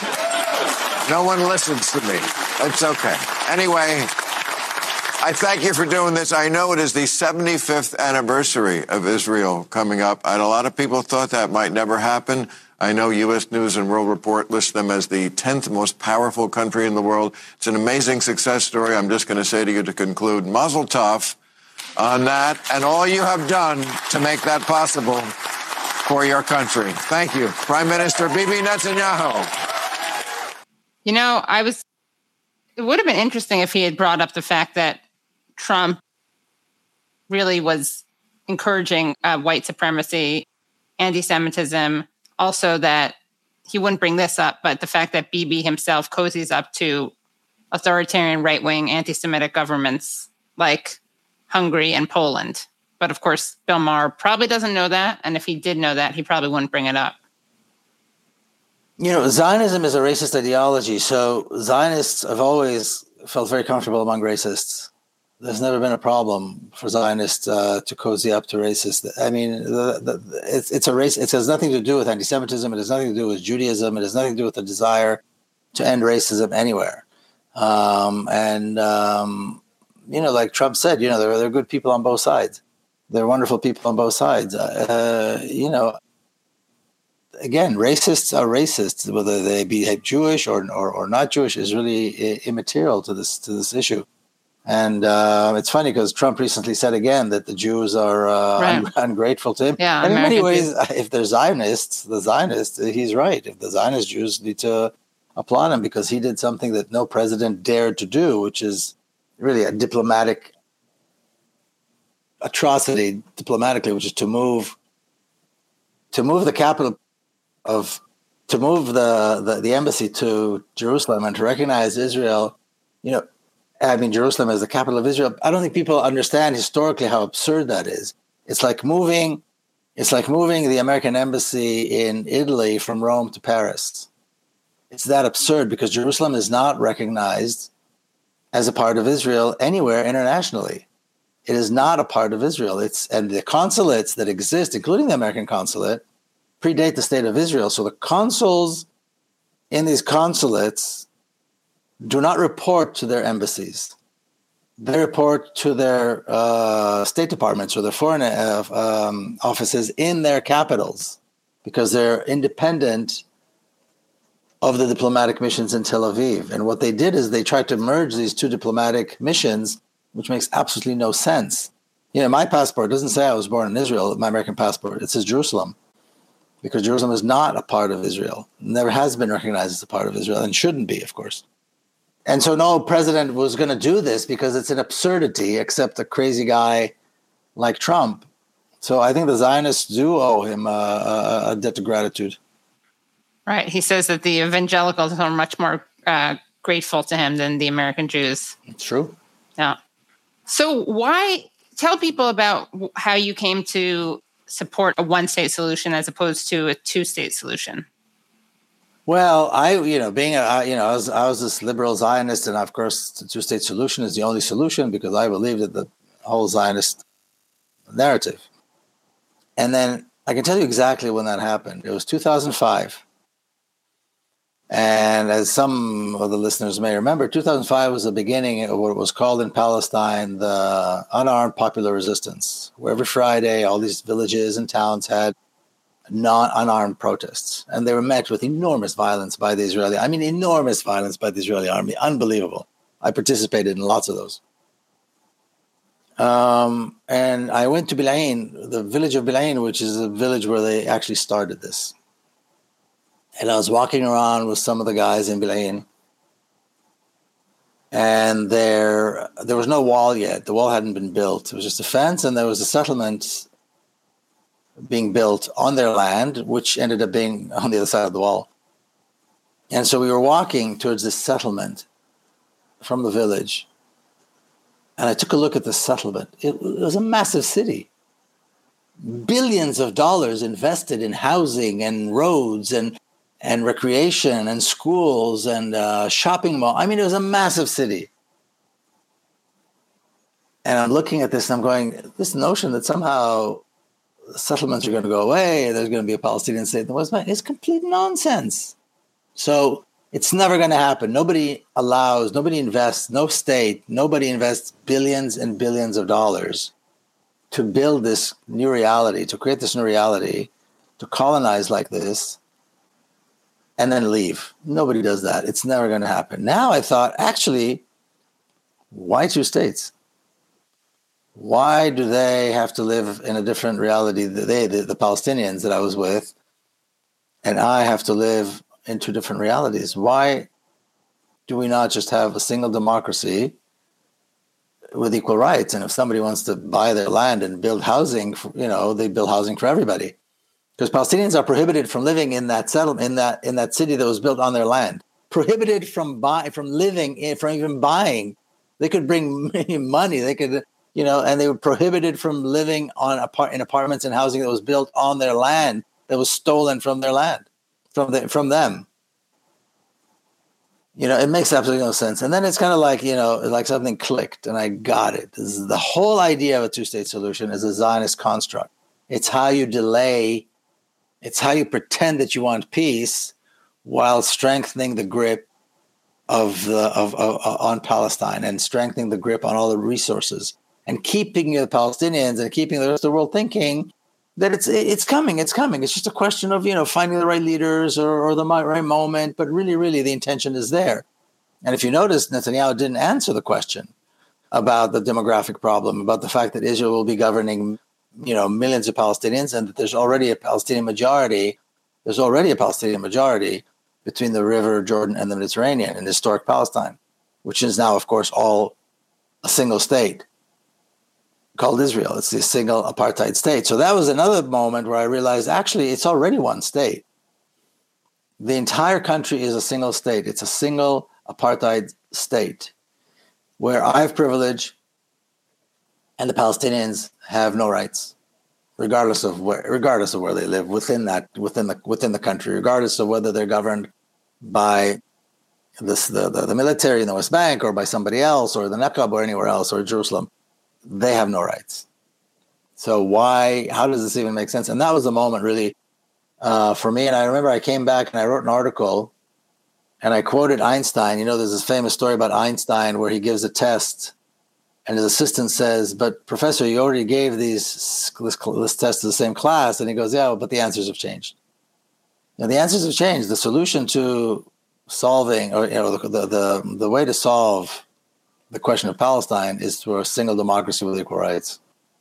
F: No one listens to me. It's okay. Anyway, I thank you for doing this. I know it is the seventy-fifth anniversary of Israel coming up, and a lot of people thought that might never happen. I know U S News and World Report lists them as the tenth most powerful country in the world. It's an amazing success story. I'm just going to say to you to conclude, Mazel Tov on that and all you have done to make that possible for your country. Thank you, Prime Minister Bibi Netanyahu.
C: You know, I was, it would have been interesting if he had brought up the fact that Trump really was encouraging uh, white supremacy, anti-Semitism. Also that he wouldn't bring this up, but the fact that Bibi himself cozies up to authoritarian right-wing anti-Semitic governments like Hungary and Poland. But of course, Bill Maher probably doesn't know that. And if he did know that, he probably wouldn't bring it up.
E: You know, Zionism is a racist ideology. So Zionists have always felt very comfortable among racists. There's never been a problem for Zionists uh, to cozy up to racists. I mean, the, the, it's, it's a race. It has nothing to do with anti-Semitism. It has nothing to do with Judaism. It has nothing to do with the desire to end racism anywhere. Um, and, um, you know, like Trump said, you know, there, there are good people on both sides. There are wonderful people on both sides. Uh, you know, again, racists are racists. Whether they be Jewish or, or, or not Jewish is really immaterial to this to this issue. And uh, it's funny because Trump recently said again that the Jews are uh, right. un- ungrateful to him.
C: Yeah,
E: and in
C: American
E: many ways,
C: Jews.
E: If they're Zionists, the Zionists, he's right. If the Zionist Jews need to applaud him because he did something that no president dared to do, which is really a diplomatic atrocity, diplomatically, which is to move to move the capital of to move the, the, the embassy to Jerusalem and to recognize Israel, you know, I mean, Jerusalem as the capital of Israel, I don't think people understand historically how absurd that is. It's like moving, it's like moving the American embassy in Italy from Rome to Paris. It's that absurd because Jerusalem is not recognized as a part of Israel anywhere internationally. It is not a part of Israel. It's and the consulates that exist, including the American consulate, predate the state of Israel. So the consuls in these consulates do not report to their embassies. They report to their uh, state departments or their foreign uh, um, offices in their capitals because they're independent of the diplomatic missions in Tel Aviv. And what they did is they tried to merge these two diplomatic missions, which makes absolutely no sense. You know, my passport doesn't say I was born in Israel, my American passport. It says Jerusalem, because Jerusalem is not a part of Israel. Never has been recognized as a part of Israel and shouldn't be, of course. And so no president was going to do this because it's an absurdity, except a crazy guy like Trump. So I think the Zionists do owe him a, a, a debt of gratitude.
C: Right. He says that the evangelicals are much more uh, grateful to him than the American Jews.
E: It's true.
C: Yeah. So why tell people about how you came to support a one-state solution as opposed to a two-state solution?
E: Well, I, you know, being a, you know, I was, I was this liberal Zionist, and of course, the two-state solution is the only solution because I believed in the whole Zionist narrative. And then I can tell you exactly when that happened. It was two thousand five. And as some of the listeners may remember, two thousand five was the beginning of what was called in Palestine the unarmed popular resistance, where every Friday all these villages and towns had non-unarmed protests. And they were met with enormous violence by the Israeli, I mean, enormous violence by the Israeli army. Unbelievable. I participated in lots of those. Um, and I went to Bilain, the village of Bilain, which is a village where they actually started this. And I was walking around with some of the guys in Bilain. And there, there was no wall yet. The wall hadn't been built. It was just a fence, and there was a settlement being built on their land, which ended up being on the other side of the wall. And so we were walking towards this settlement from the village. And I took a look at the settlement. It, it was a massive city. Billions of dollars invested in housing and roads and, and recreation and schools and uh, shopping mall. I mean, it was a massive city. And I'm looking at this and I'm going, this notion that somehow settlements are going to go away, there's going to be a Palestinian state in the West Bank, it's complete nonsense. So it's never going to happen. Nobody allows, nobody invests, no state, nobody invests billions and billions of dollars to build this new reality, to create this new reality, to colonize like this, and then leave. Nobody does that. It's never going to happen. Now I thought, actually, why two states? Why do they have to live in a different reality? They, the, the Palestinians that I was with, and I have to live in two different realities. Why do we not just have a single democracy with equal rights? And if somebody wants to buy their land and build housing, for, you know, they build housing for everybody. Because Palestinians are prohibited from living in that settlement, in that in that city that was built on their land. Prohibited from buy, from living, in, from even buying. They could bring money. They could. You know, and they were prohibited from living on apart in apartments and housing that was built on their land, that was stolen from their land, from the, from them. You know, it makes absolutely no sense. And then it's kind of like, you know, like something clicked, and I got it. This is the whole idea of a two-state solution is a Zionist construct. It's how you delay, it's how you pretend that you want peace while strengthening the grip of the of, of, of on Palestine and strengthening the grip on all the resources. And keeping the Palestinians and keeping the rest of the world thinking that it's it's coming, it's coming. It's just a question of, you know, finding the right leaders or, or the right moment. But really, really, the intention is there. And if you notice, Netanyahu didn't answer the question about the demographic problem, about the fact that Israel will be governing, you know, millions of Palestinians, and that there's already a Palestinian majority. There's already a Palestinian majority between the River Jordan and the Mediterranean in historic Palestine, which is now, of course, all a single state called Israel. It's the single apartheid state. So that was another moment where I realized, actually, it's already one state. the entire country is a single state. It's a single apartheid state where I have privilege and the Palestinians have no rights, regardless of where, regardless of where they live within that, within the within the country, regardless of whether they're governed by this the, the, the military in the West Bank or by somebody else or the Nakab or anywhere else or Jerusalem. They have no rights. So why, how does this even make sense? And that was the moment really uh, for me. And I remember I came back and I wrote an article and I quoted Einstein. You know, there's this famous story about Einstein where he gives a test and his assistant says, but professor, you already gave these this, this test to the same class. And he goes, yeah, but the answers have changed. And the answers have changed. The solution to solving, or you know, the, the the the way to solve the question of Palestine is through a single democracy with equal rights.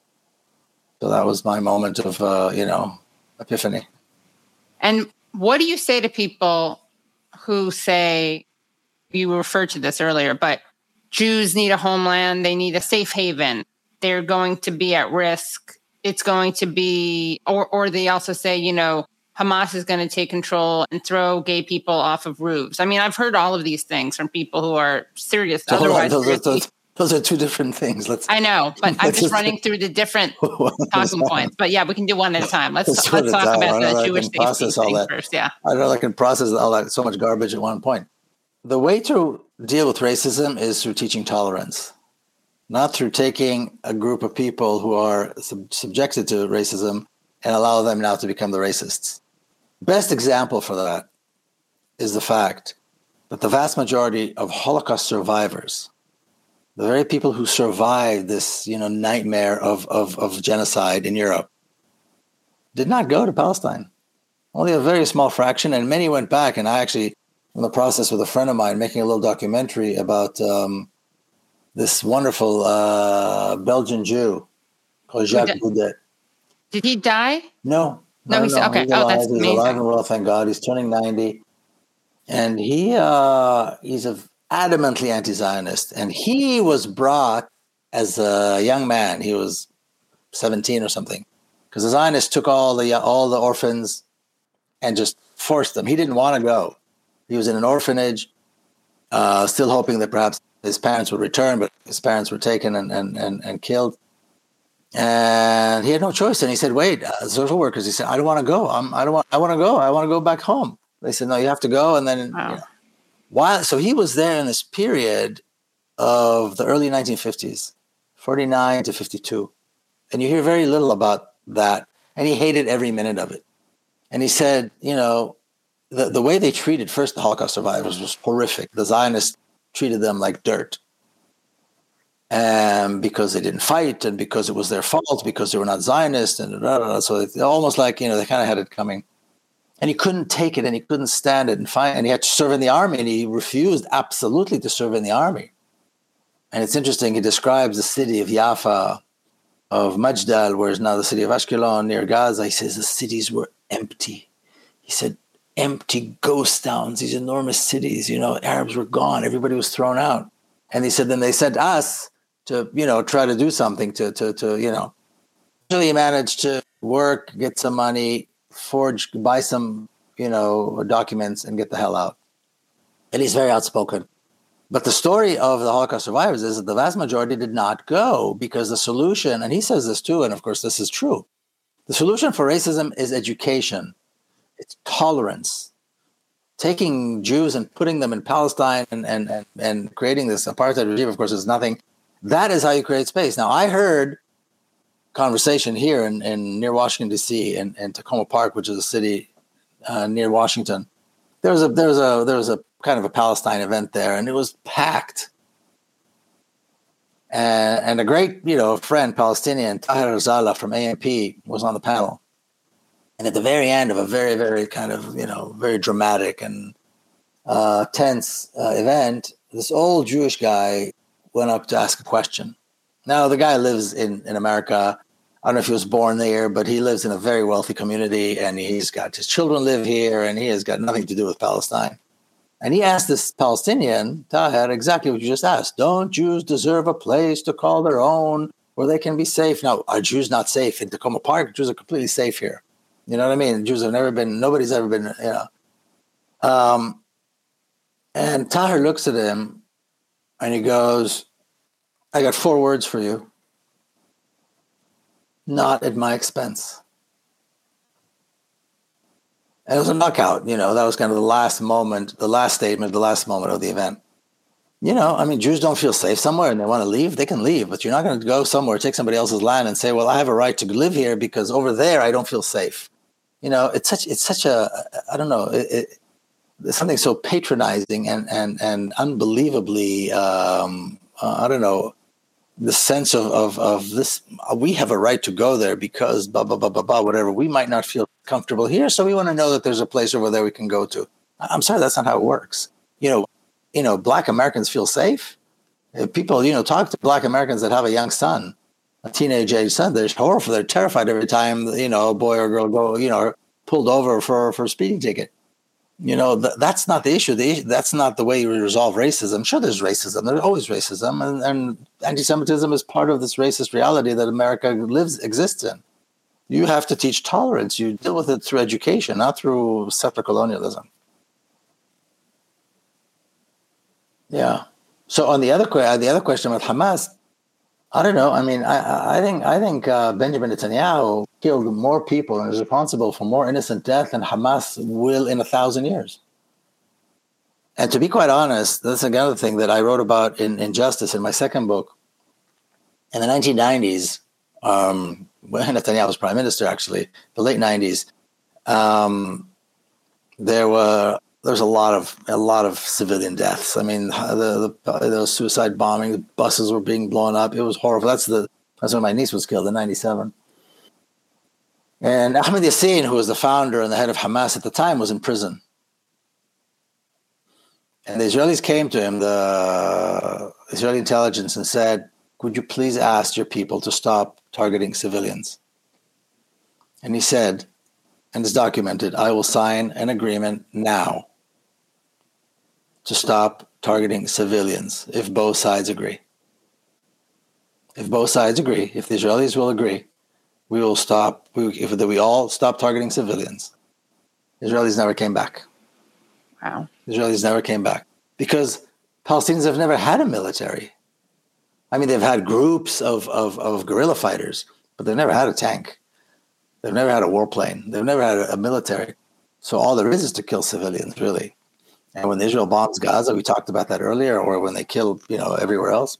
E: So that was my moment of, uh, you know, epiphany.
C: And what do you say to people who say, you referred to this earlier, but Jews need a homeland, they need a safe haven, they're going to be at risk, it's going to be, or or they also say, you know, Hamas is going to take control and throw gay people off of roofs. I mean, I've heard all of these things from people who are serious.
E: So
C: otherwise,
E: those, are, those, those are two different things. Let's.
C: I know, but I'm just running through the different talking points. But yeah, we can do one at a time. Let's, let's, let's talk about the Jewish safety thing first. Yeah,
E: I don't know. I can process all that so much garbage at one point. The way to deal with racism is through teaching tolerance, not through taking a group of people who are sub- subjected to racism and allow them now to become the racists. Best example for that is the fact that the vast majority of Holocaust survivors, the very people who survived this, you know, nightmare of, of, of genocide in Europe, did not go to Palestine. Only a very small fraction, and many went back. And I actually, in the process with a friend of mine, making a little documentary about um, this wonderful uh, Belgian Jew called Jacques Boudet.
C: Did he die?
E: No.
C: No, no, he's no, okay. He's
E: alive.
C: Oh, that's
E: he's
C: amazing.
E: alive and well, thank God. He's turning ninety, and he uh, he's a adamantly anti-Zionist. And he was brought as a young man. He was seventeen or something, because the Zionists took all the all the orphans and just forced them. He didn't want to go. He was in an orphanage, uh, still hoping that perhaps his parents would return, but his parents were taken and and and, and killed. And he had no choice. And he said, wait, uh, social workers, he said, I don't want to go. I'm, I don't want, I want to go. I want to go back home. They said, no, you have to go. And then, wow. you know, while, so he was there in this period of the early nineteen fifties, forty-nine to fifty-two. And you hear very little about that. And he hated every minute of it. And he said, you know, the, the way they treated first the Holocaust survivors was horrific. The Zionists treated them like dirt. And because they didn't fight, and because it was their fault, because they were not Zionists, and blah, blah, blah. So it's almost like, you know, they kind of had it coming. And he couldn't take it, and he couldn't stand it, and fight, and he had to serve in the army, and he refused absolutely to serve in the army. And it's interesting, he describes the city of Jaffa, of Majdal, where is now the city of Ashkelon, near Gaza. He says the cities were empty. He said, empty ghost towns, these enormous cities, you know, Arabs were gone, everybody was thrown out. And he said, then they sent us to, you know, try to do something to, to, to, you know, actually he managed to work, get some money, forge, buy some, you know, documents and get the hell out. And he's very outspoken. But the story of the Holocaust survivors is that the vast majority did not go because the solution, and he says this too, and of course this is true, the solution for racism is education. It's tolerance. Taking Jews and putting them in Palestine and, and, and, and creating this apartheid regime, of course, is nothing. That is how you create space. Now, I heard conversation here in, in near Washington, D C, in, in Tacoma Park, which is a city uh, near Washington. There was a there was a there was a kind of a Palestine event there, and it was packed. And, and a great, you know, friend, Palestinian, Tahir Zala from A M P, was on the panel. And at the very end of a very, very kind of, you know, very dramatic and uh, tense uh, event, this old Jewish guy went up to ask a question. Now, the guy lives in, in America. I don't know if he was born there, but he lives in a very wealthy community, and he's got his children live here, and he has got nothing to do with Palestine. And he asked this Palestinian, Tahir, exactly what you just asked. Don't Jews deserve a place to call their own where they can be safe? Now, are Jews not safe? In Tacoma Park, Jews are completely safe here. You know what I mean? Jews have never been, nobody's ever been, you know. Um, and Tahir looks at him and he goes, I got four words for you. Not at my expense. And it was a knockout, you know, that was kind of the last moment, the last statement, the last moment of the event. You know, I mean, Jews don't feel safe somewhere and they want to leave, they can leave, but you're not going to go somewhere, take somebody else's land and say, well, I have a right to live here because over there I don't feel safe. You know, it's such, it's such a, I don't know, it, it, it's something so patronizing and, and, and unbelievably, um, uh, I don't know, the sense of, of, of this, we have a right to go there because blah, blah, blah, blah, blah, whatever. We might not feel comfortable here, so we want to know that there's a place over there we can go to. I'm sorry, that's not how it works. You know, you know, Black Americans feel safe. If people, you know, talk to Black Americans that have a young son, a teenage age son, they're horrified, they're terrified every time, you know, a boy or girl go, you know, are pulled over for, for a speeding ticket. You know, th- that's not the issue. The, that's not the way you resolve racism. Sure, there's racism. There's always racism. And, and anti-Semitism is part of this racist reality that America lives, exists in. You have to teach tolerance. You deal with it through education, not through settler colonialism. Yeah. So on the other, the other question about Hamas, I don't know. I mean, I, I think I think uh, Benjamin Netanyahu killed more people and is responsible for more innocent death than Hamas will in a thousand years. And to be quite honest, that's another thing that I wrote about in Injustice in my second book. In the nineteen nineties, um, when Netanyahu was prime minister, actually, the late nineties, um, there were there was a lot of a lot of civilian deaths. I mean, the the, the suicide bombing, the buses were being blown up. It was horrible. That's the that's when my niece was killed in ninety-seven. And Ahmed Yassin, who was the founder and the head of Hamas at the time, was in prison. And the Israelis came to him, the Israeli intelligence, and said, "Would you please ask your people to stop targeting civilians?" And he said, and it's documented, "I will sign an agreement now to stop targeting civilians if both sides agree. If both sides agree, if the Israelis will agree, we will stop, we, if we all stop targeting civilians." The Israelis never came back.
C: Wow.
E: The Israelis never came back because Palestinians have never had a military. I mean, they've had groups of, of, of guerrilla fighters, but they've never had a tank. They've never had a warplane. They've never had a, a military. So all there is is to kill civilians, really. And when Israel bombs Gaza, we talked about that earlier, or when they killed, you know, everywhere else.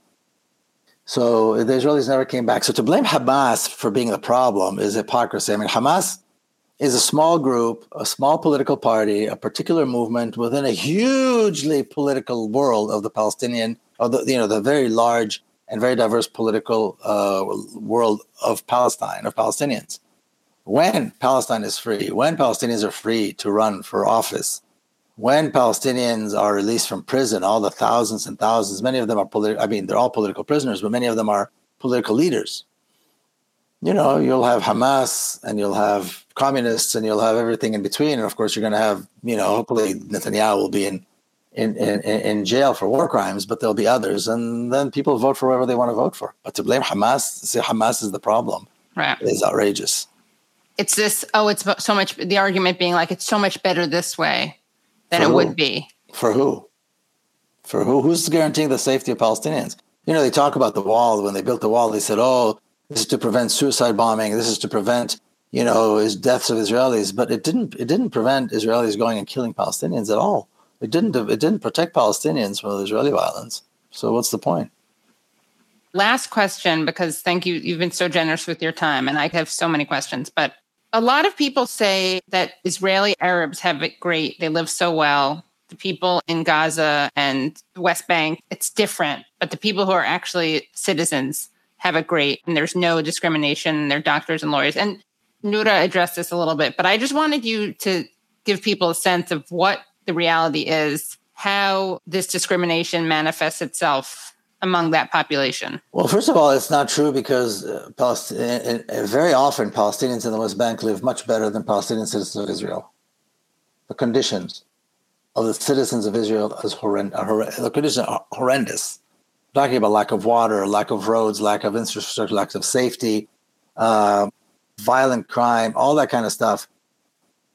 E: So the Israelis never came back. So to blame Hamas for being the problem is hypocrisy. I mean, Hamas is a small group, a small political party, a particular movement within a hugely political world of the Palestinian, of the, you know, the very large and very diverse political uh, world of Palestine, of Palestinians. When Palestine is free, when Palestinians are free to run for office, when Palestinians are released from prison, all the thousands and thousands, many of them are political, I mean, they're all political prisoners, but many of them are political leaders. You know, you'll have Hamas and you'll have communists and you'll have everything in between. And of course, you're going to have, you know, hopefully Netanyahu will be in, in, in, in jail for war crimes, but there'll be others. And then people vote for whoever they want to vote for. But to blame Hamas, say Hamas is the problem,
C: right,
E: is outrageous.
C: It's this, oh, it's so much, the argument being like, it's so much better this way than
E: For
C: it
E: who?
C: would be.
E: For who? For who? Who's guaranteeing the safety of Palestinians? You know, they talk about the wall. When they built the wall, they said, oh, this is to prevent suicide bombing. This is to prevent, you know, is deaths of Israelis. But it didn't, it didn't prevent Israelis going and killing Palestinians at all. It didn't, it didn't protect Palestinians from the Israeli violence. So what's the point?
C: Last question, because thank you. You've been so generous with your time and I have so many questions, but a lot of people say that Israeli Arabs have it great. They live so well. The people in Gaza and the West Bank, it's different. But the people who are actually citizens have it great. And there's no discrimination. They're doctors and lawyers. And Noura addressed this a little bit. But I just wanted you to give people a sense of what the reality is, how this discrimination manifests itself among that population.
E: Well, first of all, it's not true because uh, Palest- uh, uh, very often Palestinians in the West Bank live much better than Palestinian citizens of Israel. The conditions of the citizens of Israel is horrend- are hor- the conditions are horrendous. We're talking about lack of water, lack of roads, lack of infrastructure, lack of safety, uh, violent crime, all that kind of stuff.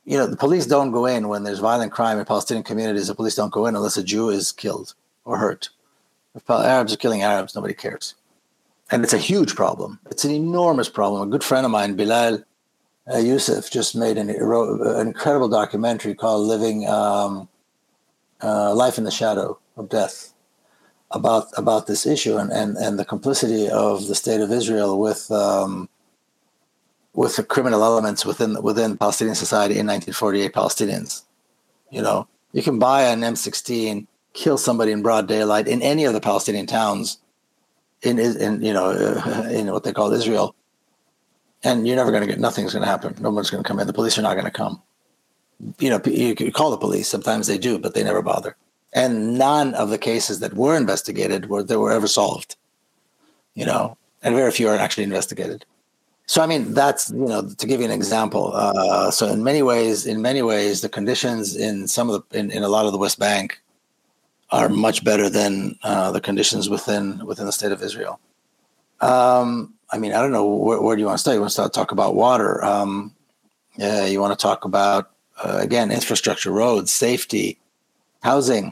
E: you know, the police don't go in when there's violent crime in Palestinian communities. The police don't go in unless a Jew is killed or hurt. If Arabs are killing Arabs, nobody cares. And it's a huge problem. It's an enormous problem. A good friend of mine, Bilal uh, Youssef, just made an, an incredible documentary called Living um, uh, Life in the Shadow of Death about about this issue and, and, and the complicity of the state of Israel with um, with the criminal elements within within Palestinian society in nineteen forty-eight Palestinians. You know, you can buy an M sixteen, kill somebody in broad daylight in any of the Palestinian towns in, in you know, in what they call Israel, and you're never going to get, nothing's going to happen. No one's going to come in. The police are not going to come. You know, you can call the police. Sometimes they do, but they never bother. And none of the cases that were investigated were that were ever solved, you know, and very few are actually investigated. So, I mean, that's, you know, to give you an example. Uh, so in many ways, in many ways, the conditions in some of the, in, in a lot of the West Bank are much better than uh, the conditions within within the state of Israel. Um, I mean, I don't know, where, where do you want to start? You want to start talk about water? Um, yeah, you want to talk about, uh, again, infrastructure, roads, safety, housing.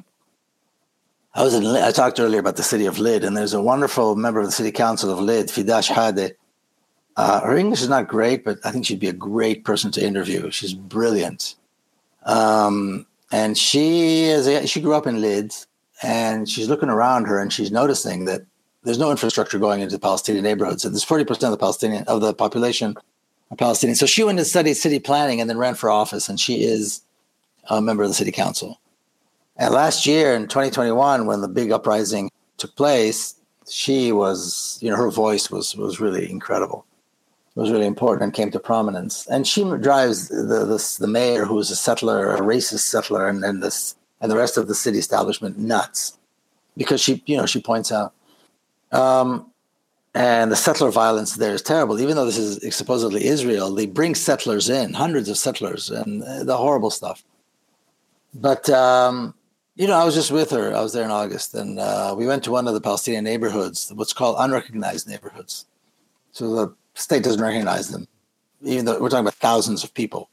E: I was in, I talked earlier about the city of Lid, and there's a wonderful member of the city council of Lid, Fidash Hade. Uh, her English is not great, but I think she'd be a great person to interview. She's brilliant. Um, and she is a, she grew up in Lid, and she's looking around her, and she's noticing that there's no infrastructure going into the Palestinian neighborhoods. And there's forty percent of the Palestinian of the population are Palestinian. So she went to study city planning and then ran for office, and she is a member of the city council. And last year in twenty twenty-one, when the big uprising took place, she was, you know, her voice was was really incredible. It was really important and came to prominence. And she drives the this, the mayor, who is a settler, a racist settler, and, and this and the rest of the city establishment nuts, because she, you know, she points out, um, and the settler violence there is terrible. Even though this is supposedly Israel, they bring settlers in, hundreds of settlers, and the horrible stuff. But um, you know, I was just with her. I was there in August, and uh, we went to one of the Palestinian neighborhoods, what's called unrecognized neighborhoods. So the state doesn't recognize them, even though we're talking about thousands of people.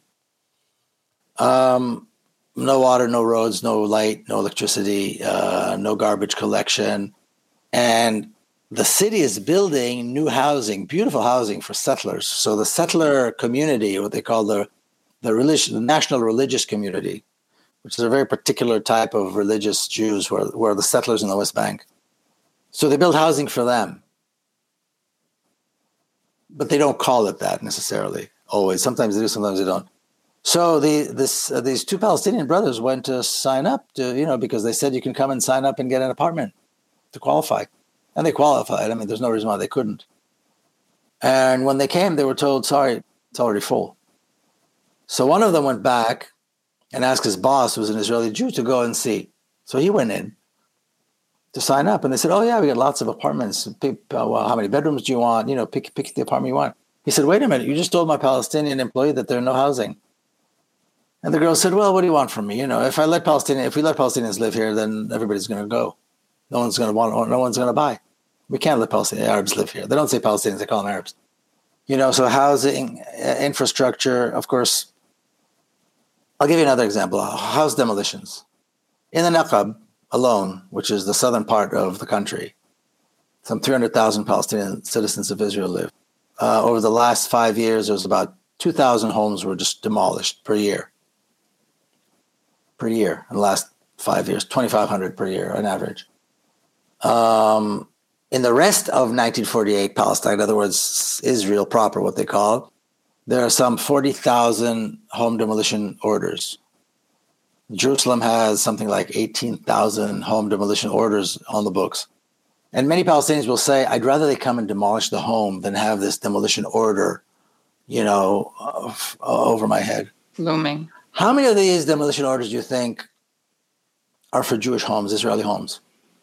E: Um, no water, no roads, no light, no electricity, uh, no garbage collection. And the city is building new housing, beautiful housing for settlers. So the settler community, what they call the, the, religious, the national religious community, which is a very particular type of religious Jews who are, who are the settlers in the West Bank. So they build housing for them. But they don't call it that necessarily, always. Sometimes they do, sometimes they don't. So the, this, uh, these two Palestinian brothers went to sign up, to, you know, because they said you can come and sign up and get an apartment to qualify. And they qualified. I mean, there's no reason why they couldn't. And when they came, they were told, sorry, it's already full. So one of them went back and asked his boss, who was an Israeli Jew, to go and see. So he went in to sign up, and they said, "Oh yeah, we got lots of apartments. Pick, uh, well, how many bedrooms do you want? You know, pick pick the apartment you want." He said, "Wait a minute, you just told my Palestinian employee that there's no housing." And the girl said, "Well, what do you want from me? You know, if I let Palestinian, if we let Palestinians live here, then everybody's going to go. No one's going to want. No one's going to buy. We can't let Palestinian Arabs live here. They don't say Palestinians; they call them Arabs. You know, so housing, infrastructure, of course." I'll give you another example: house demolitions in the Naqab alone, which is the southern part of the country. Some three hundred thousand Palestinian citizens of Israel live. Uh, over the last five years, there was about two thousand homes were just demolished per year. Per year, in the last five years, twenty-five hundred per year on average. Um, in the rest of nineteen forty-eight Palestine, in other words, Israel proper, what they call it, there are some forty thousand home demolition orders. Jerusalem has something like eighteen thousand home demolition orders on the books. And many Palestinians will say, I'd rather they come and demolish the home than have this demolition order, you know, uh, over my head.
C: Looming.
E: How many of these demolition orders do you think are for Jewish homes, Israeli homes?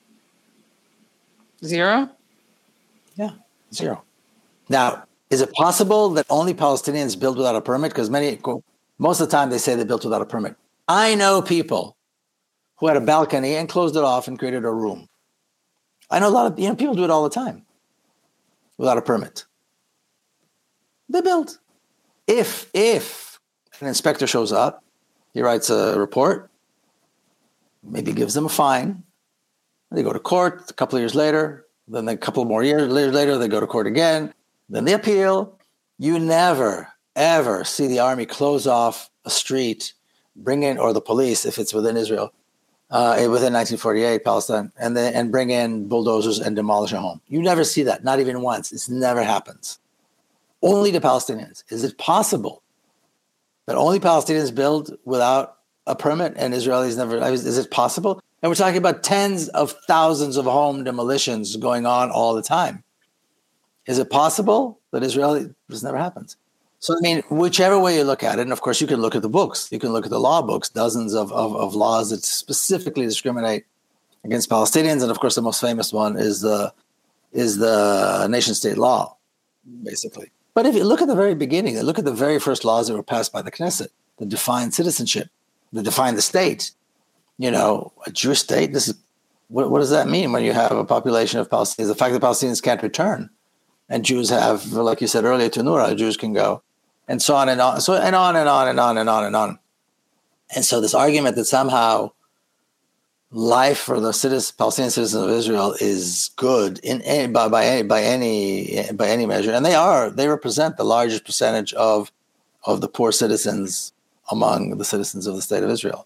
C: Zero?
E: Yeah, zero. Now, is it possible that only Palestinians build without a permit? Because many, most of the time they say they built without a permit. I know people who had a balcony and closed it off and created a room. I know a lot of, you know, people do it all the time without a permit. They build. If, if, An inspector shows up. He writes a report, maybe gives them a fine. They go to court a couple of years later. Then a couple more years later, they go to court again. Then they appeal. You never, ever see the army close off a street, bring in, or the police, if it's within Israel, uh, within nineteen forty-eight, Palestine, and then and bring in bulldozers and demolish a home. You never see that, not even once. It never happens. Only the Palestinians. Is it possible that only Palestinians build without a permit and Israelis never? Is it possible? And we're talking about tens of thousands of home demolitions going on all the time. Is it possible that Israeli, this never happens? So, I mean, whichever way you look at it, and of course you can look at the books, you can look at the law books, dozens of, of, of laws that specifically discriminate against Palestinians. And of course, the most famous one is the, is the nation state law, basically. But if you look at the very beginning, look at the very first laws that were passed by the Knesset that defined citizenship, that defined the state. You know, a Jewish state, this is, what, what does that mean when you have a population of Palestinians? The fact that Palestinians can't return and Jews have, like you said earlier to Noura, Jews can go, and so on and on, so and on and on and on and on and on. And so this argument that somehow life for the citizens, Palestinian citizens of Israel is good in any, by, by any by any by any measure, and they are, they represent the largest percentage of of the poor citizens among the citizens of the state of Israel.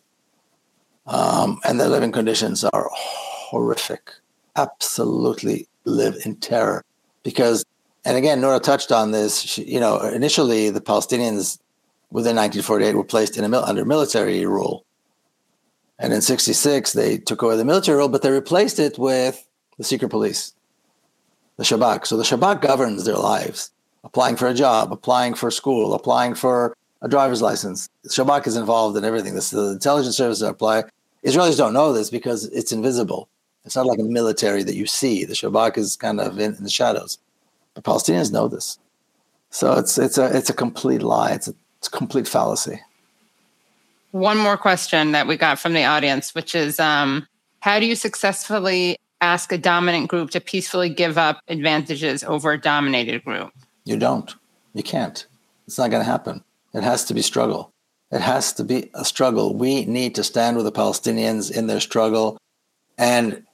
E: Um, and their living conditions are horrific, absolutely live in terror. Because, and again, Noura touched on this, she, you know, initially the Palestinians within nineteen forty-eight were placed in a mil- under military rule. And in sixty-six, they took away the military rule, but they replaced it with the secret police, the Shabak. So the Shabak governs their lives, applying for a job, applying for school, applying for a driver's license. Shabak is involved in everything. This, the intelligence services apply. Israelis don't know this because it's invisible. It's not like a military that you see. The Shabak is kind of in, in the shadows. But Palestinians know this. So it's it's a it's a complete lie. It's a, it's a complete fallacy.
C: One more question that we got from the audience, which is, um, how do you successfully ask a dominant group to peacefully give up advantages over a dominated group?
E: You don't. You can't. It's not going to happen. It has to be struggle. It has to be a struggle. We need to stand with the Palestinians in their struggle, and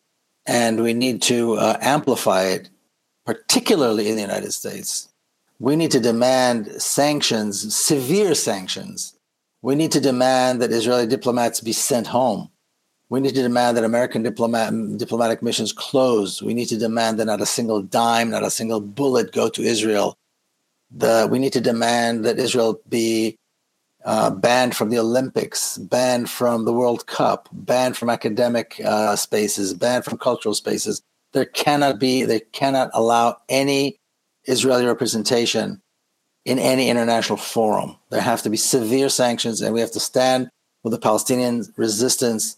E: and we need to uh, amplify it, particularly in the United States. We need to demand sanctions, severe sanctions. We need to demand that Israeli diplomats be sent home. We need to demand that American diplomat, diplomatic missions close. We need to demand that not a single dime, not a single bullet go to Israel. The, we need to demand that Israel be uh, banned from the Olympics, banned from the World Cup, banned from academic uh, spaces, banned from cultural spaces. There cannot be, they cannot allow any Israeli representation in any international forum. There have to be severe sanctions, and we have to stand with the Palestinian resistance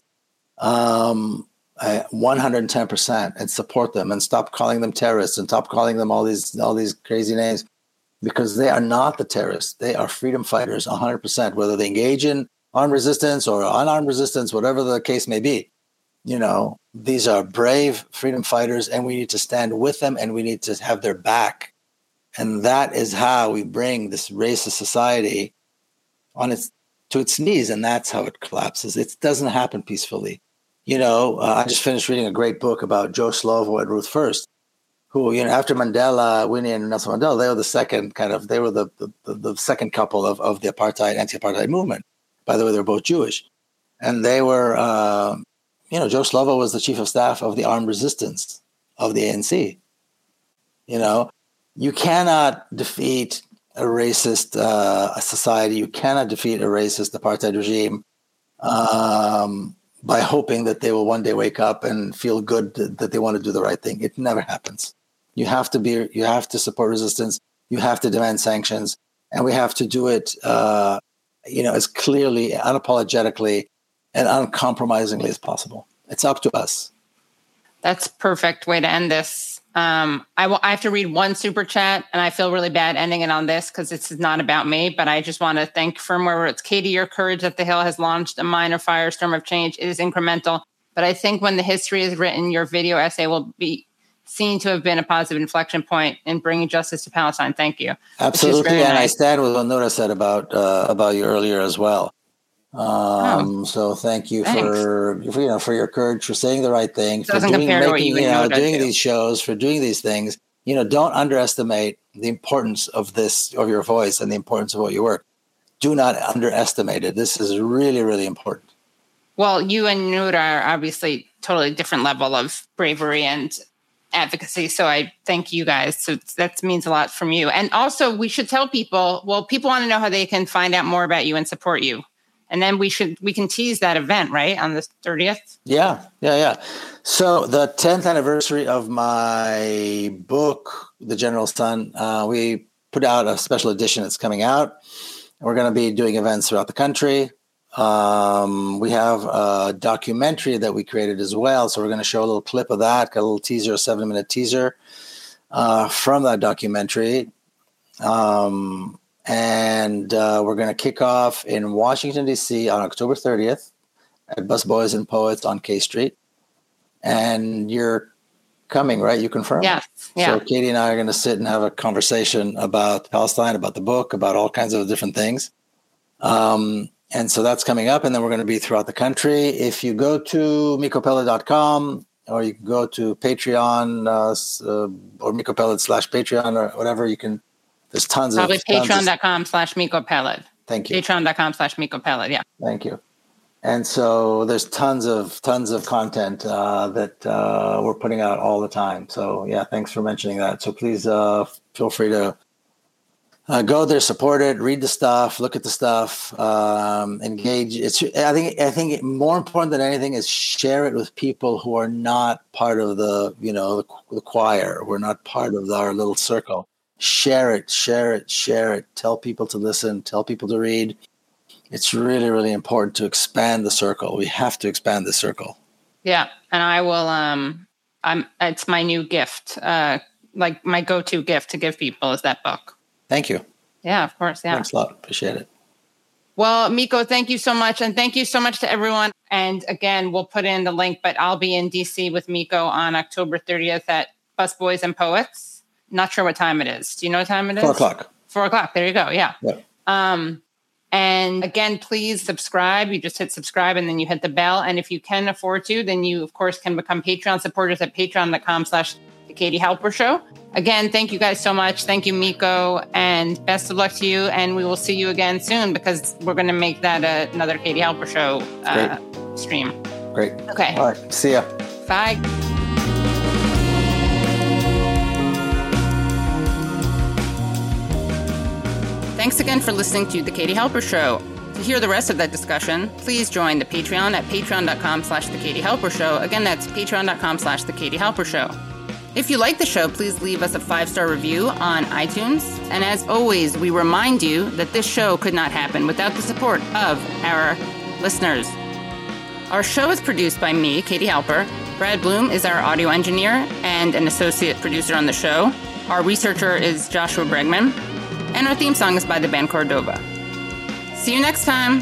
E: um, uh, one hundred ten percent and support them and stop calling them terrorists and stop calling them all these all these crazy names, because they are not the terrorists. They are freedom fighters one hundred percent, whether they engage in armed resistance or unarmed resistance, whatever the case may be. You know, these are brave freedom fighters, and we need to stand with them, and we need to have their back. And that is how we bring this racist society on its to its knees, and that's how it collapses. It doesn't happen peacefully. You know, uh, I just finished reading a great book about Joe Slovo and Ruth First, who, you know, after Mandela, Winnie and Nelson Mandela, they were the second kind of, they were the the, the second couple of, of the apartheid, anti-apartheid movement. By the way, they were both Jewish. And they were, uh, you know, Joe Slovo was the chief of staff of the armed resistance of the A N C. You know, you cannot defeat a racist uh, a society. You cannot defeat a racist apartheid regime um, by hoping that they will one day wake up and feel good that, that they want to do the right thing. It never happens. You have to be. You have to support resistance. You have to demand sanctions, and we have to do it, uh, you know, as clearly, unapologetically, and uncompromisingly as possible. It's up to us.
C: That's a perfect way to end this. Um, I, will, I have to read one super chat, and I feel really bad ending it on this because this is not about me, but I just want to thank Firmware. It's Katie, your courage at the Hill has launched a minor firestorm of change. It is incremental, but I think when the history is written, your video essay will be seen to have been a positive inflection point in bringing justice to Palestine. Thank you.
E: Absolutely, and
C: nice.
E: I stand with what Nora said about uh, about you earlier as well. Um, oh, so thank you for, for you know for your courage, for saying the right thing, for
C: doing,
E: making,
C: you,
E: you know, doing
C: do.
E: these shows, for doing these things. You know, don't underestimate the importance of this, of your voice, and the importance of what you work. Do not underestimate it. This is really, really important.
C: Well, you and Nura are obviously totally different level of bravery and advocacy. So I thank you guys. So that means a lot from you. And also we should tell people, well, people want to know how they can find out more about you and support you. And then we should, we can tease that event, right? On the thirtieth?
E: Yeah, yeah, yeah. So the tenth anniversary of my book, The General's Son, uh, we put out a special edition that's coming out. We're going to be doing events throughout the country. Um, we have a documentary that we created as well. So we're going to show a little clip of that, got a little teaser, a seven minute teaser uh, from that documentary. Um, and uh, we're going to kick off in Washington, D C on October thirtieth at Busboys and Poets on K Street. And you're coming, right? You confirm?
C: Yes. Yeah.
E: So Katie and I are going to sit and have a conversation about Palestine, about the book, about all kinds of different things. Um, And so that's coming up, and then we're going to be throughout the country. If you go to miko peled dot com, or you can go to Patreon uh, uh, or Miko Peled slash Patreon or whatever, you can. There's tons
C: Probably
E: of
C: Probably patreon dot com slash Miko Peled.
E: Thank you.
C: Patreon dot com slash Miko Peled. Yeah.
E: Thank you. And so there's tons of tons of content uh, that uh, we're putting out all the time. So yeah, thanks for mentioning that. So please uh, feel free to. Uh, go there, support it, read the stuff, look at the stuff, um, engage. It's. I think. I think more important than anything is share it with people who are not part of the, you know, the, the choir. We're not part of our little circle. Share it, share it, share it. Tell people to listen. Tell people to read. It's really, really important to expand the circle. We have to expand the circle.
C: Yeah, and I will. Um, I'm. It's my new gift. Uh, like my go-to gift to give people is that book.
E: Thank you.
C: Yeah, of course. Yeah.
E: Thanks a lot. Appreciate it.
C: Well, Miko, thank you so much. And thank you so much to everyone. And again, we'll put in the link, but I'll be in D C with Miko on October thirtieth at Busboys and Poets. Not sure what time it is. Do you know what time it is?
E: Four o'clock.
C: Four o'clock. There you go. Yeah.
E: Yep.
C: Um, and again, please subscribe. You just hit subscribe and then you hit the bell. And if you can afford to, then you, of course, can become Patreon supporters at patreon dot com slash The Katie Halper Show. Again, thank you guys so much. Thank you, Miko, and best of luck to you. And we will see you again soon because we're going to make that uh, another Katie Halper Show uh, stream.
E: Great.
C: Okay.
E: All right. See ya.
C: Bye. Thanks again for listening to The Katie Halper Show. To hear the rest of that discussion, please join the Patreon at patreon dot com slash The Katie Halper Show. Again, that's patreon dot com slash The Katie Halper Show. If you like the show, please leave us a five-star review on iTunes. And as always, we remind you that this show could not happen without the support of our listeners. Our show is produced by me, Katie Halper. Brad Bloom is our audio engineer and an associate producer on the show. Our researcher is Joshua Bregman. And our theme song is by the band Cordova. See you next time.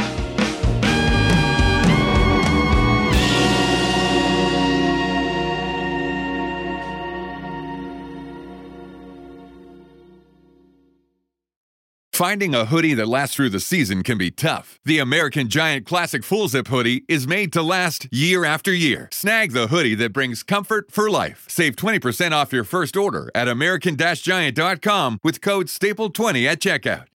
H: Finding a hoodie that lasts through the season can be tough. The American Giant Classic Full Zip Hoodie is made to last year after year. Snag the hoodie that brings comfort for life. Save twenty percent off your first order at american giant dot com with code staple twenty at checkout.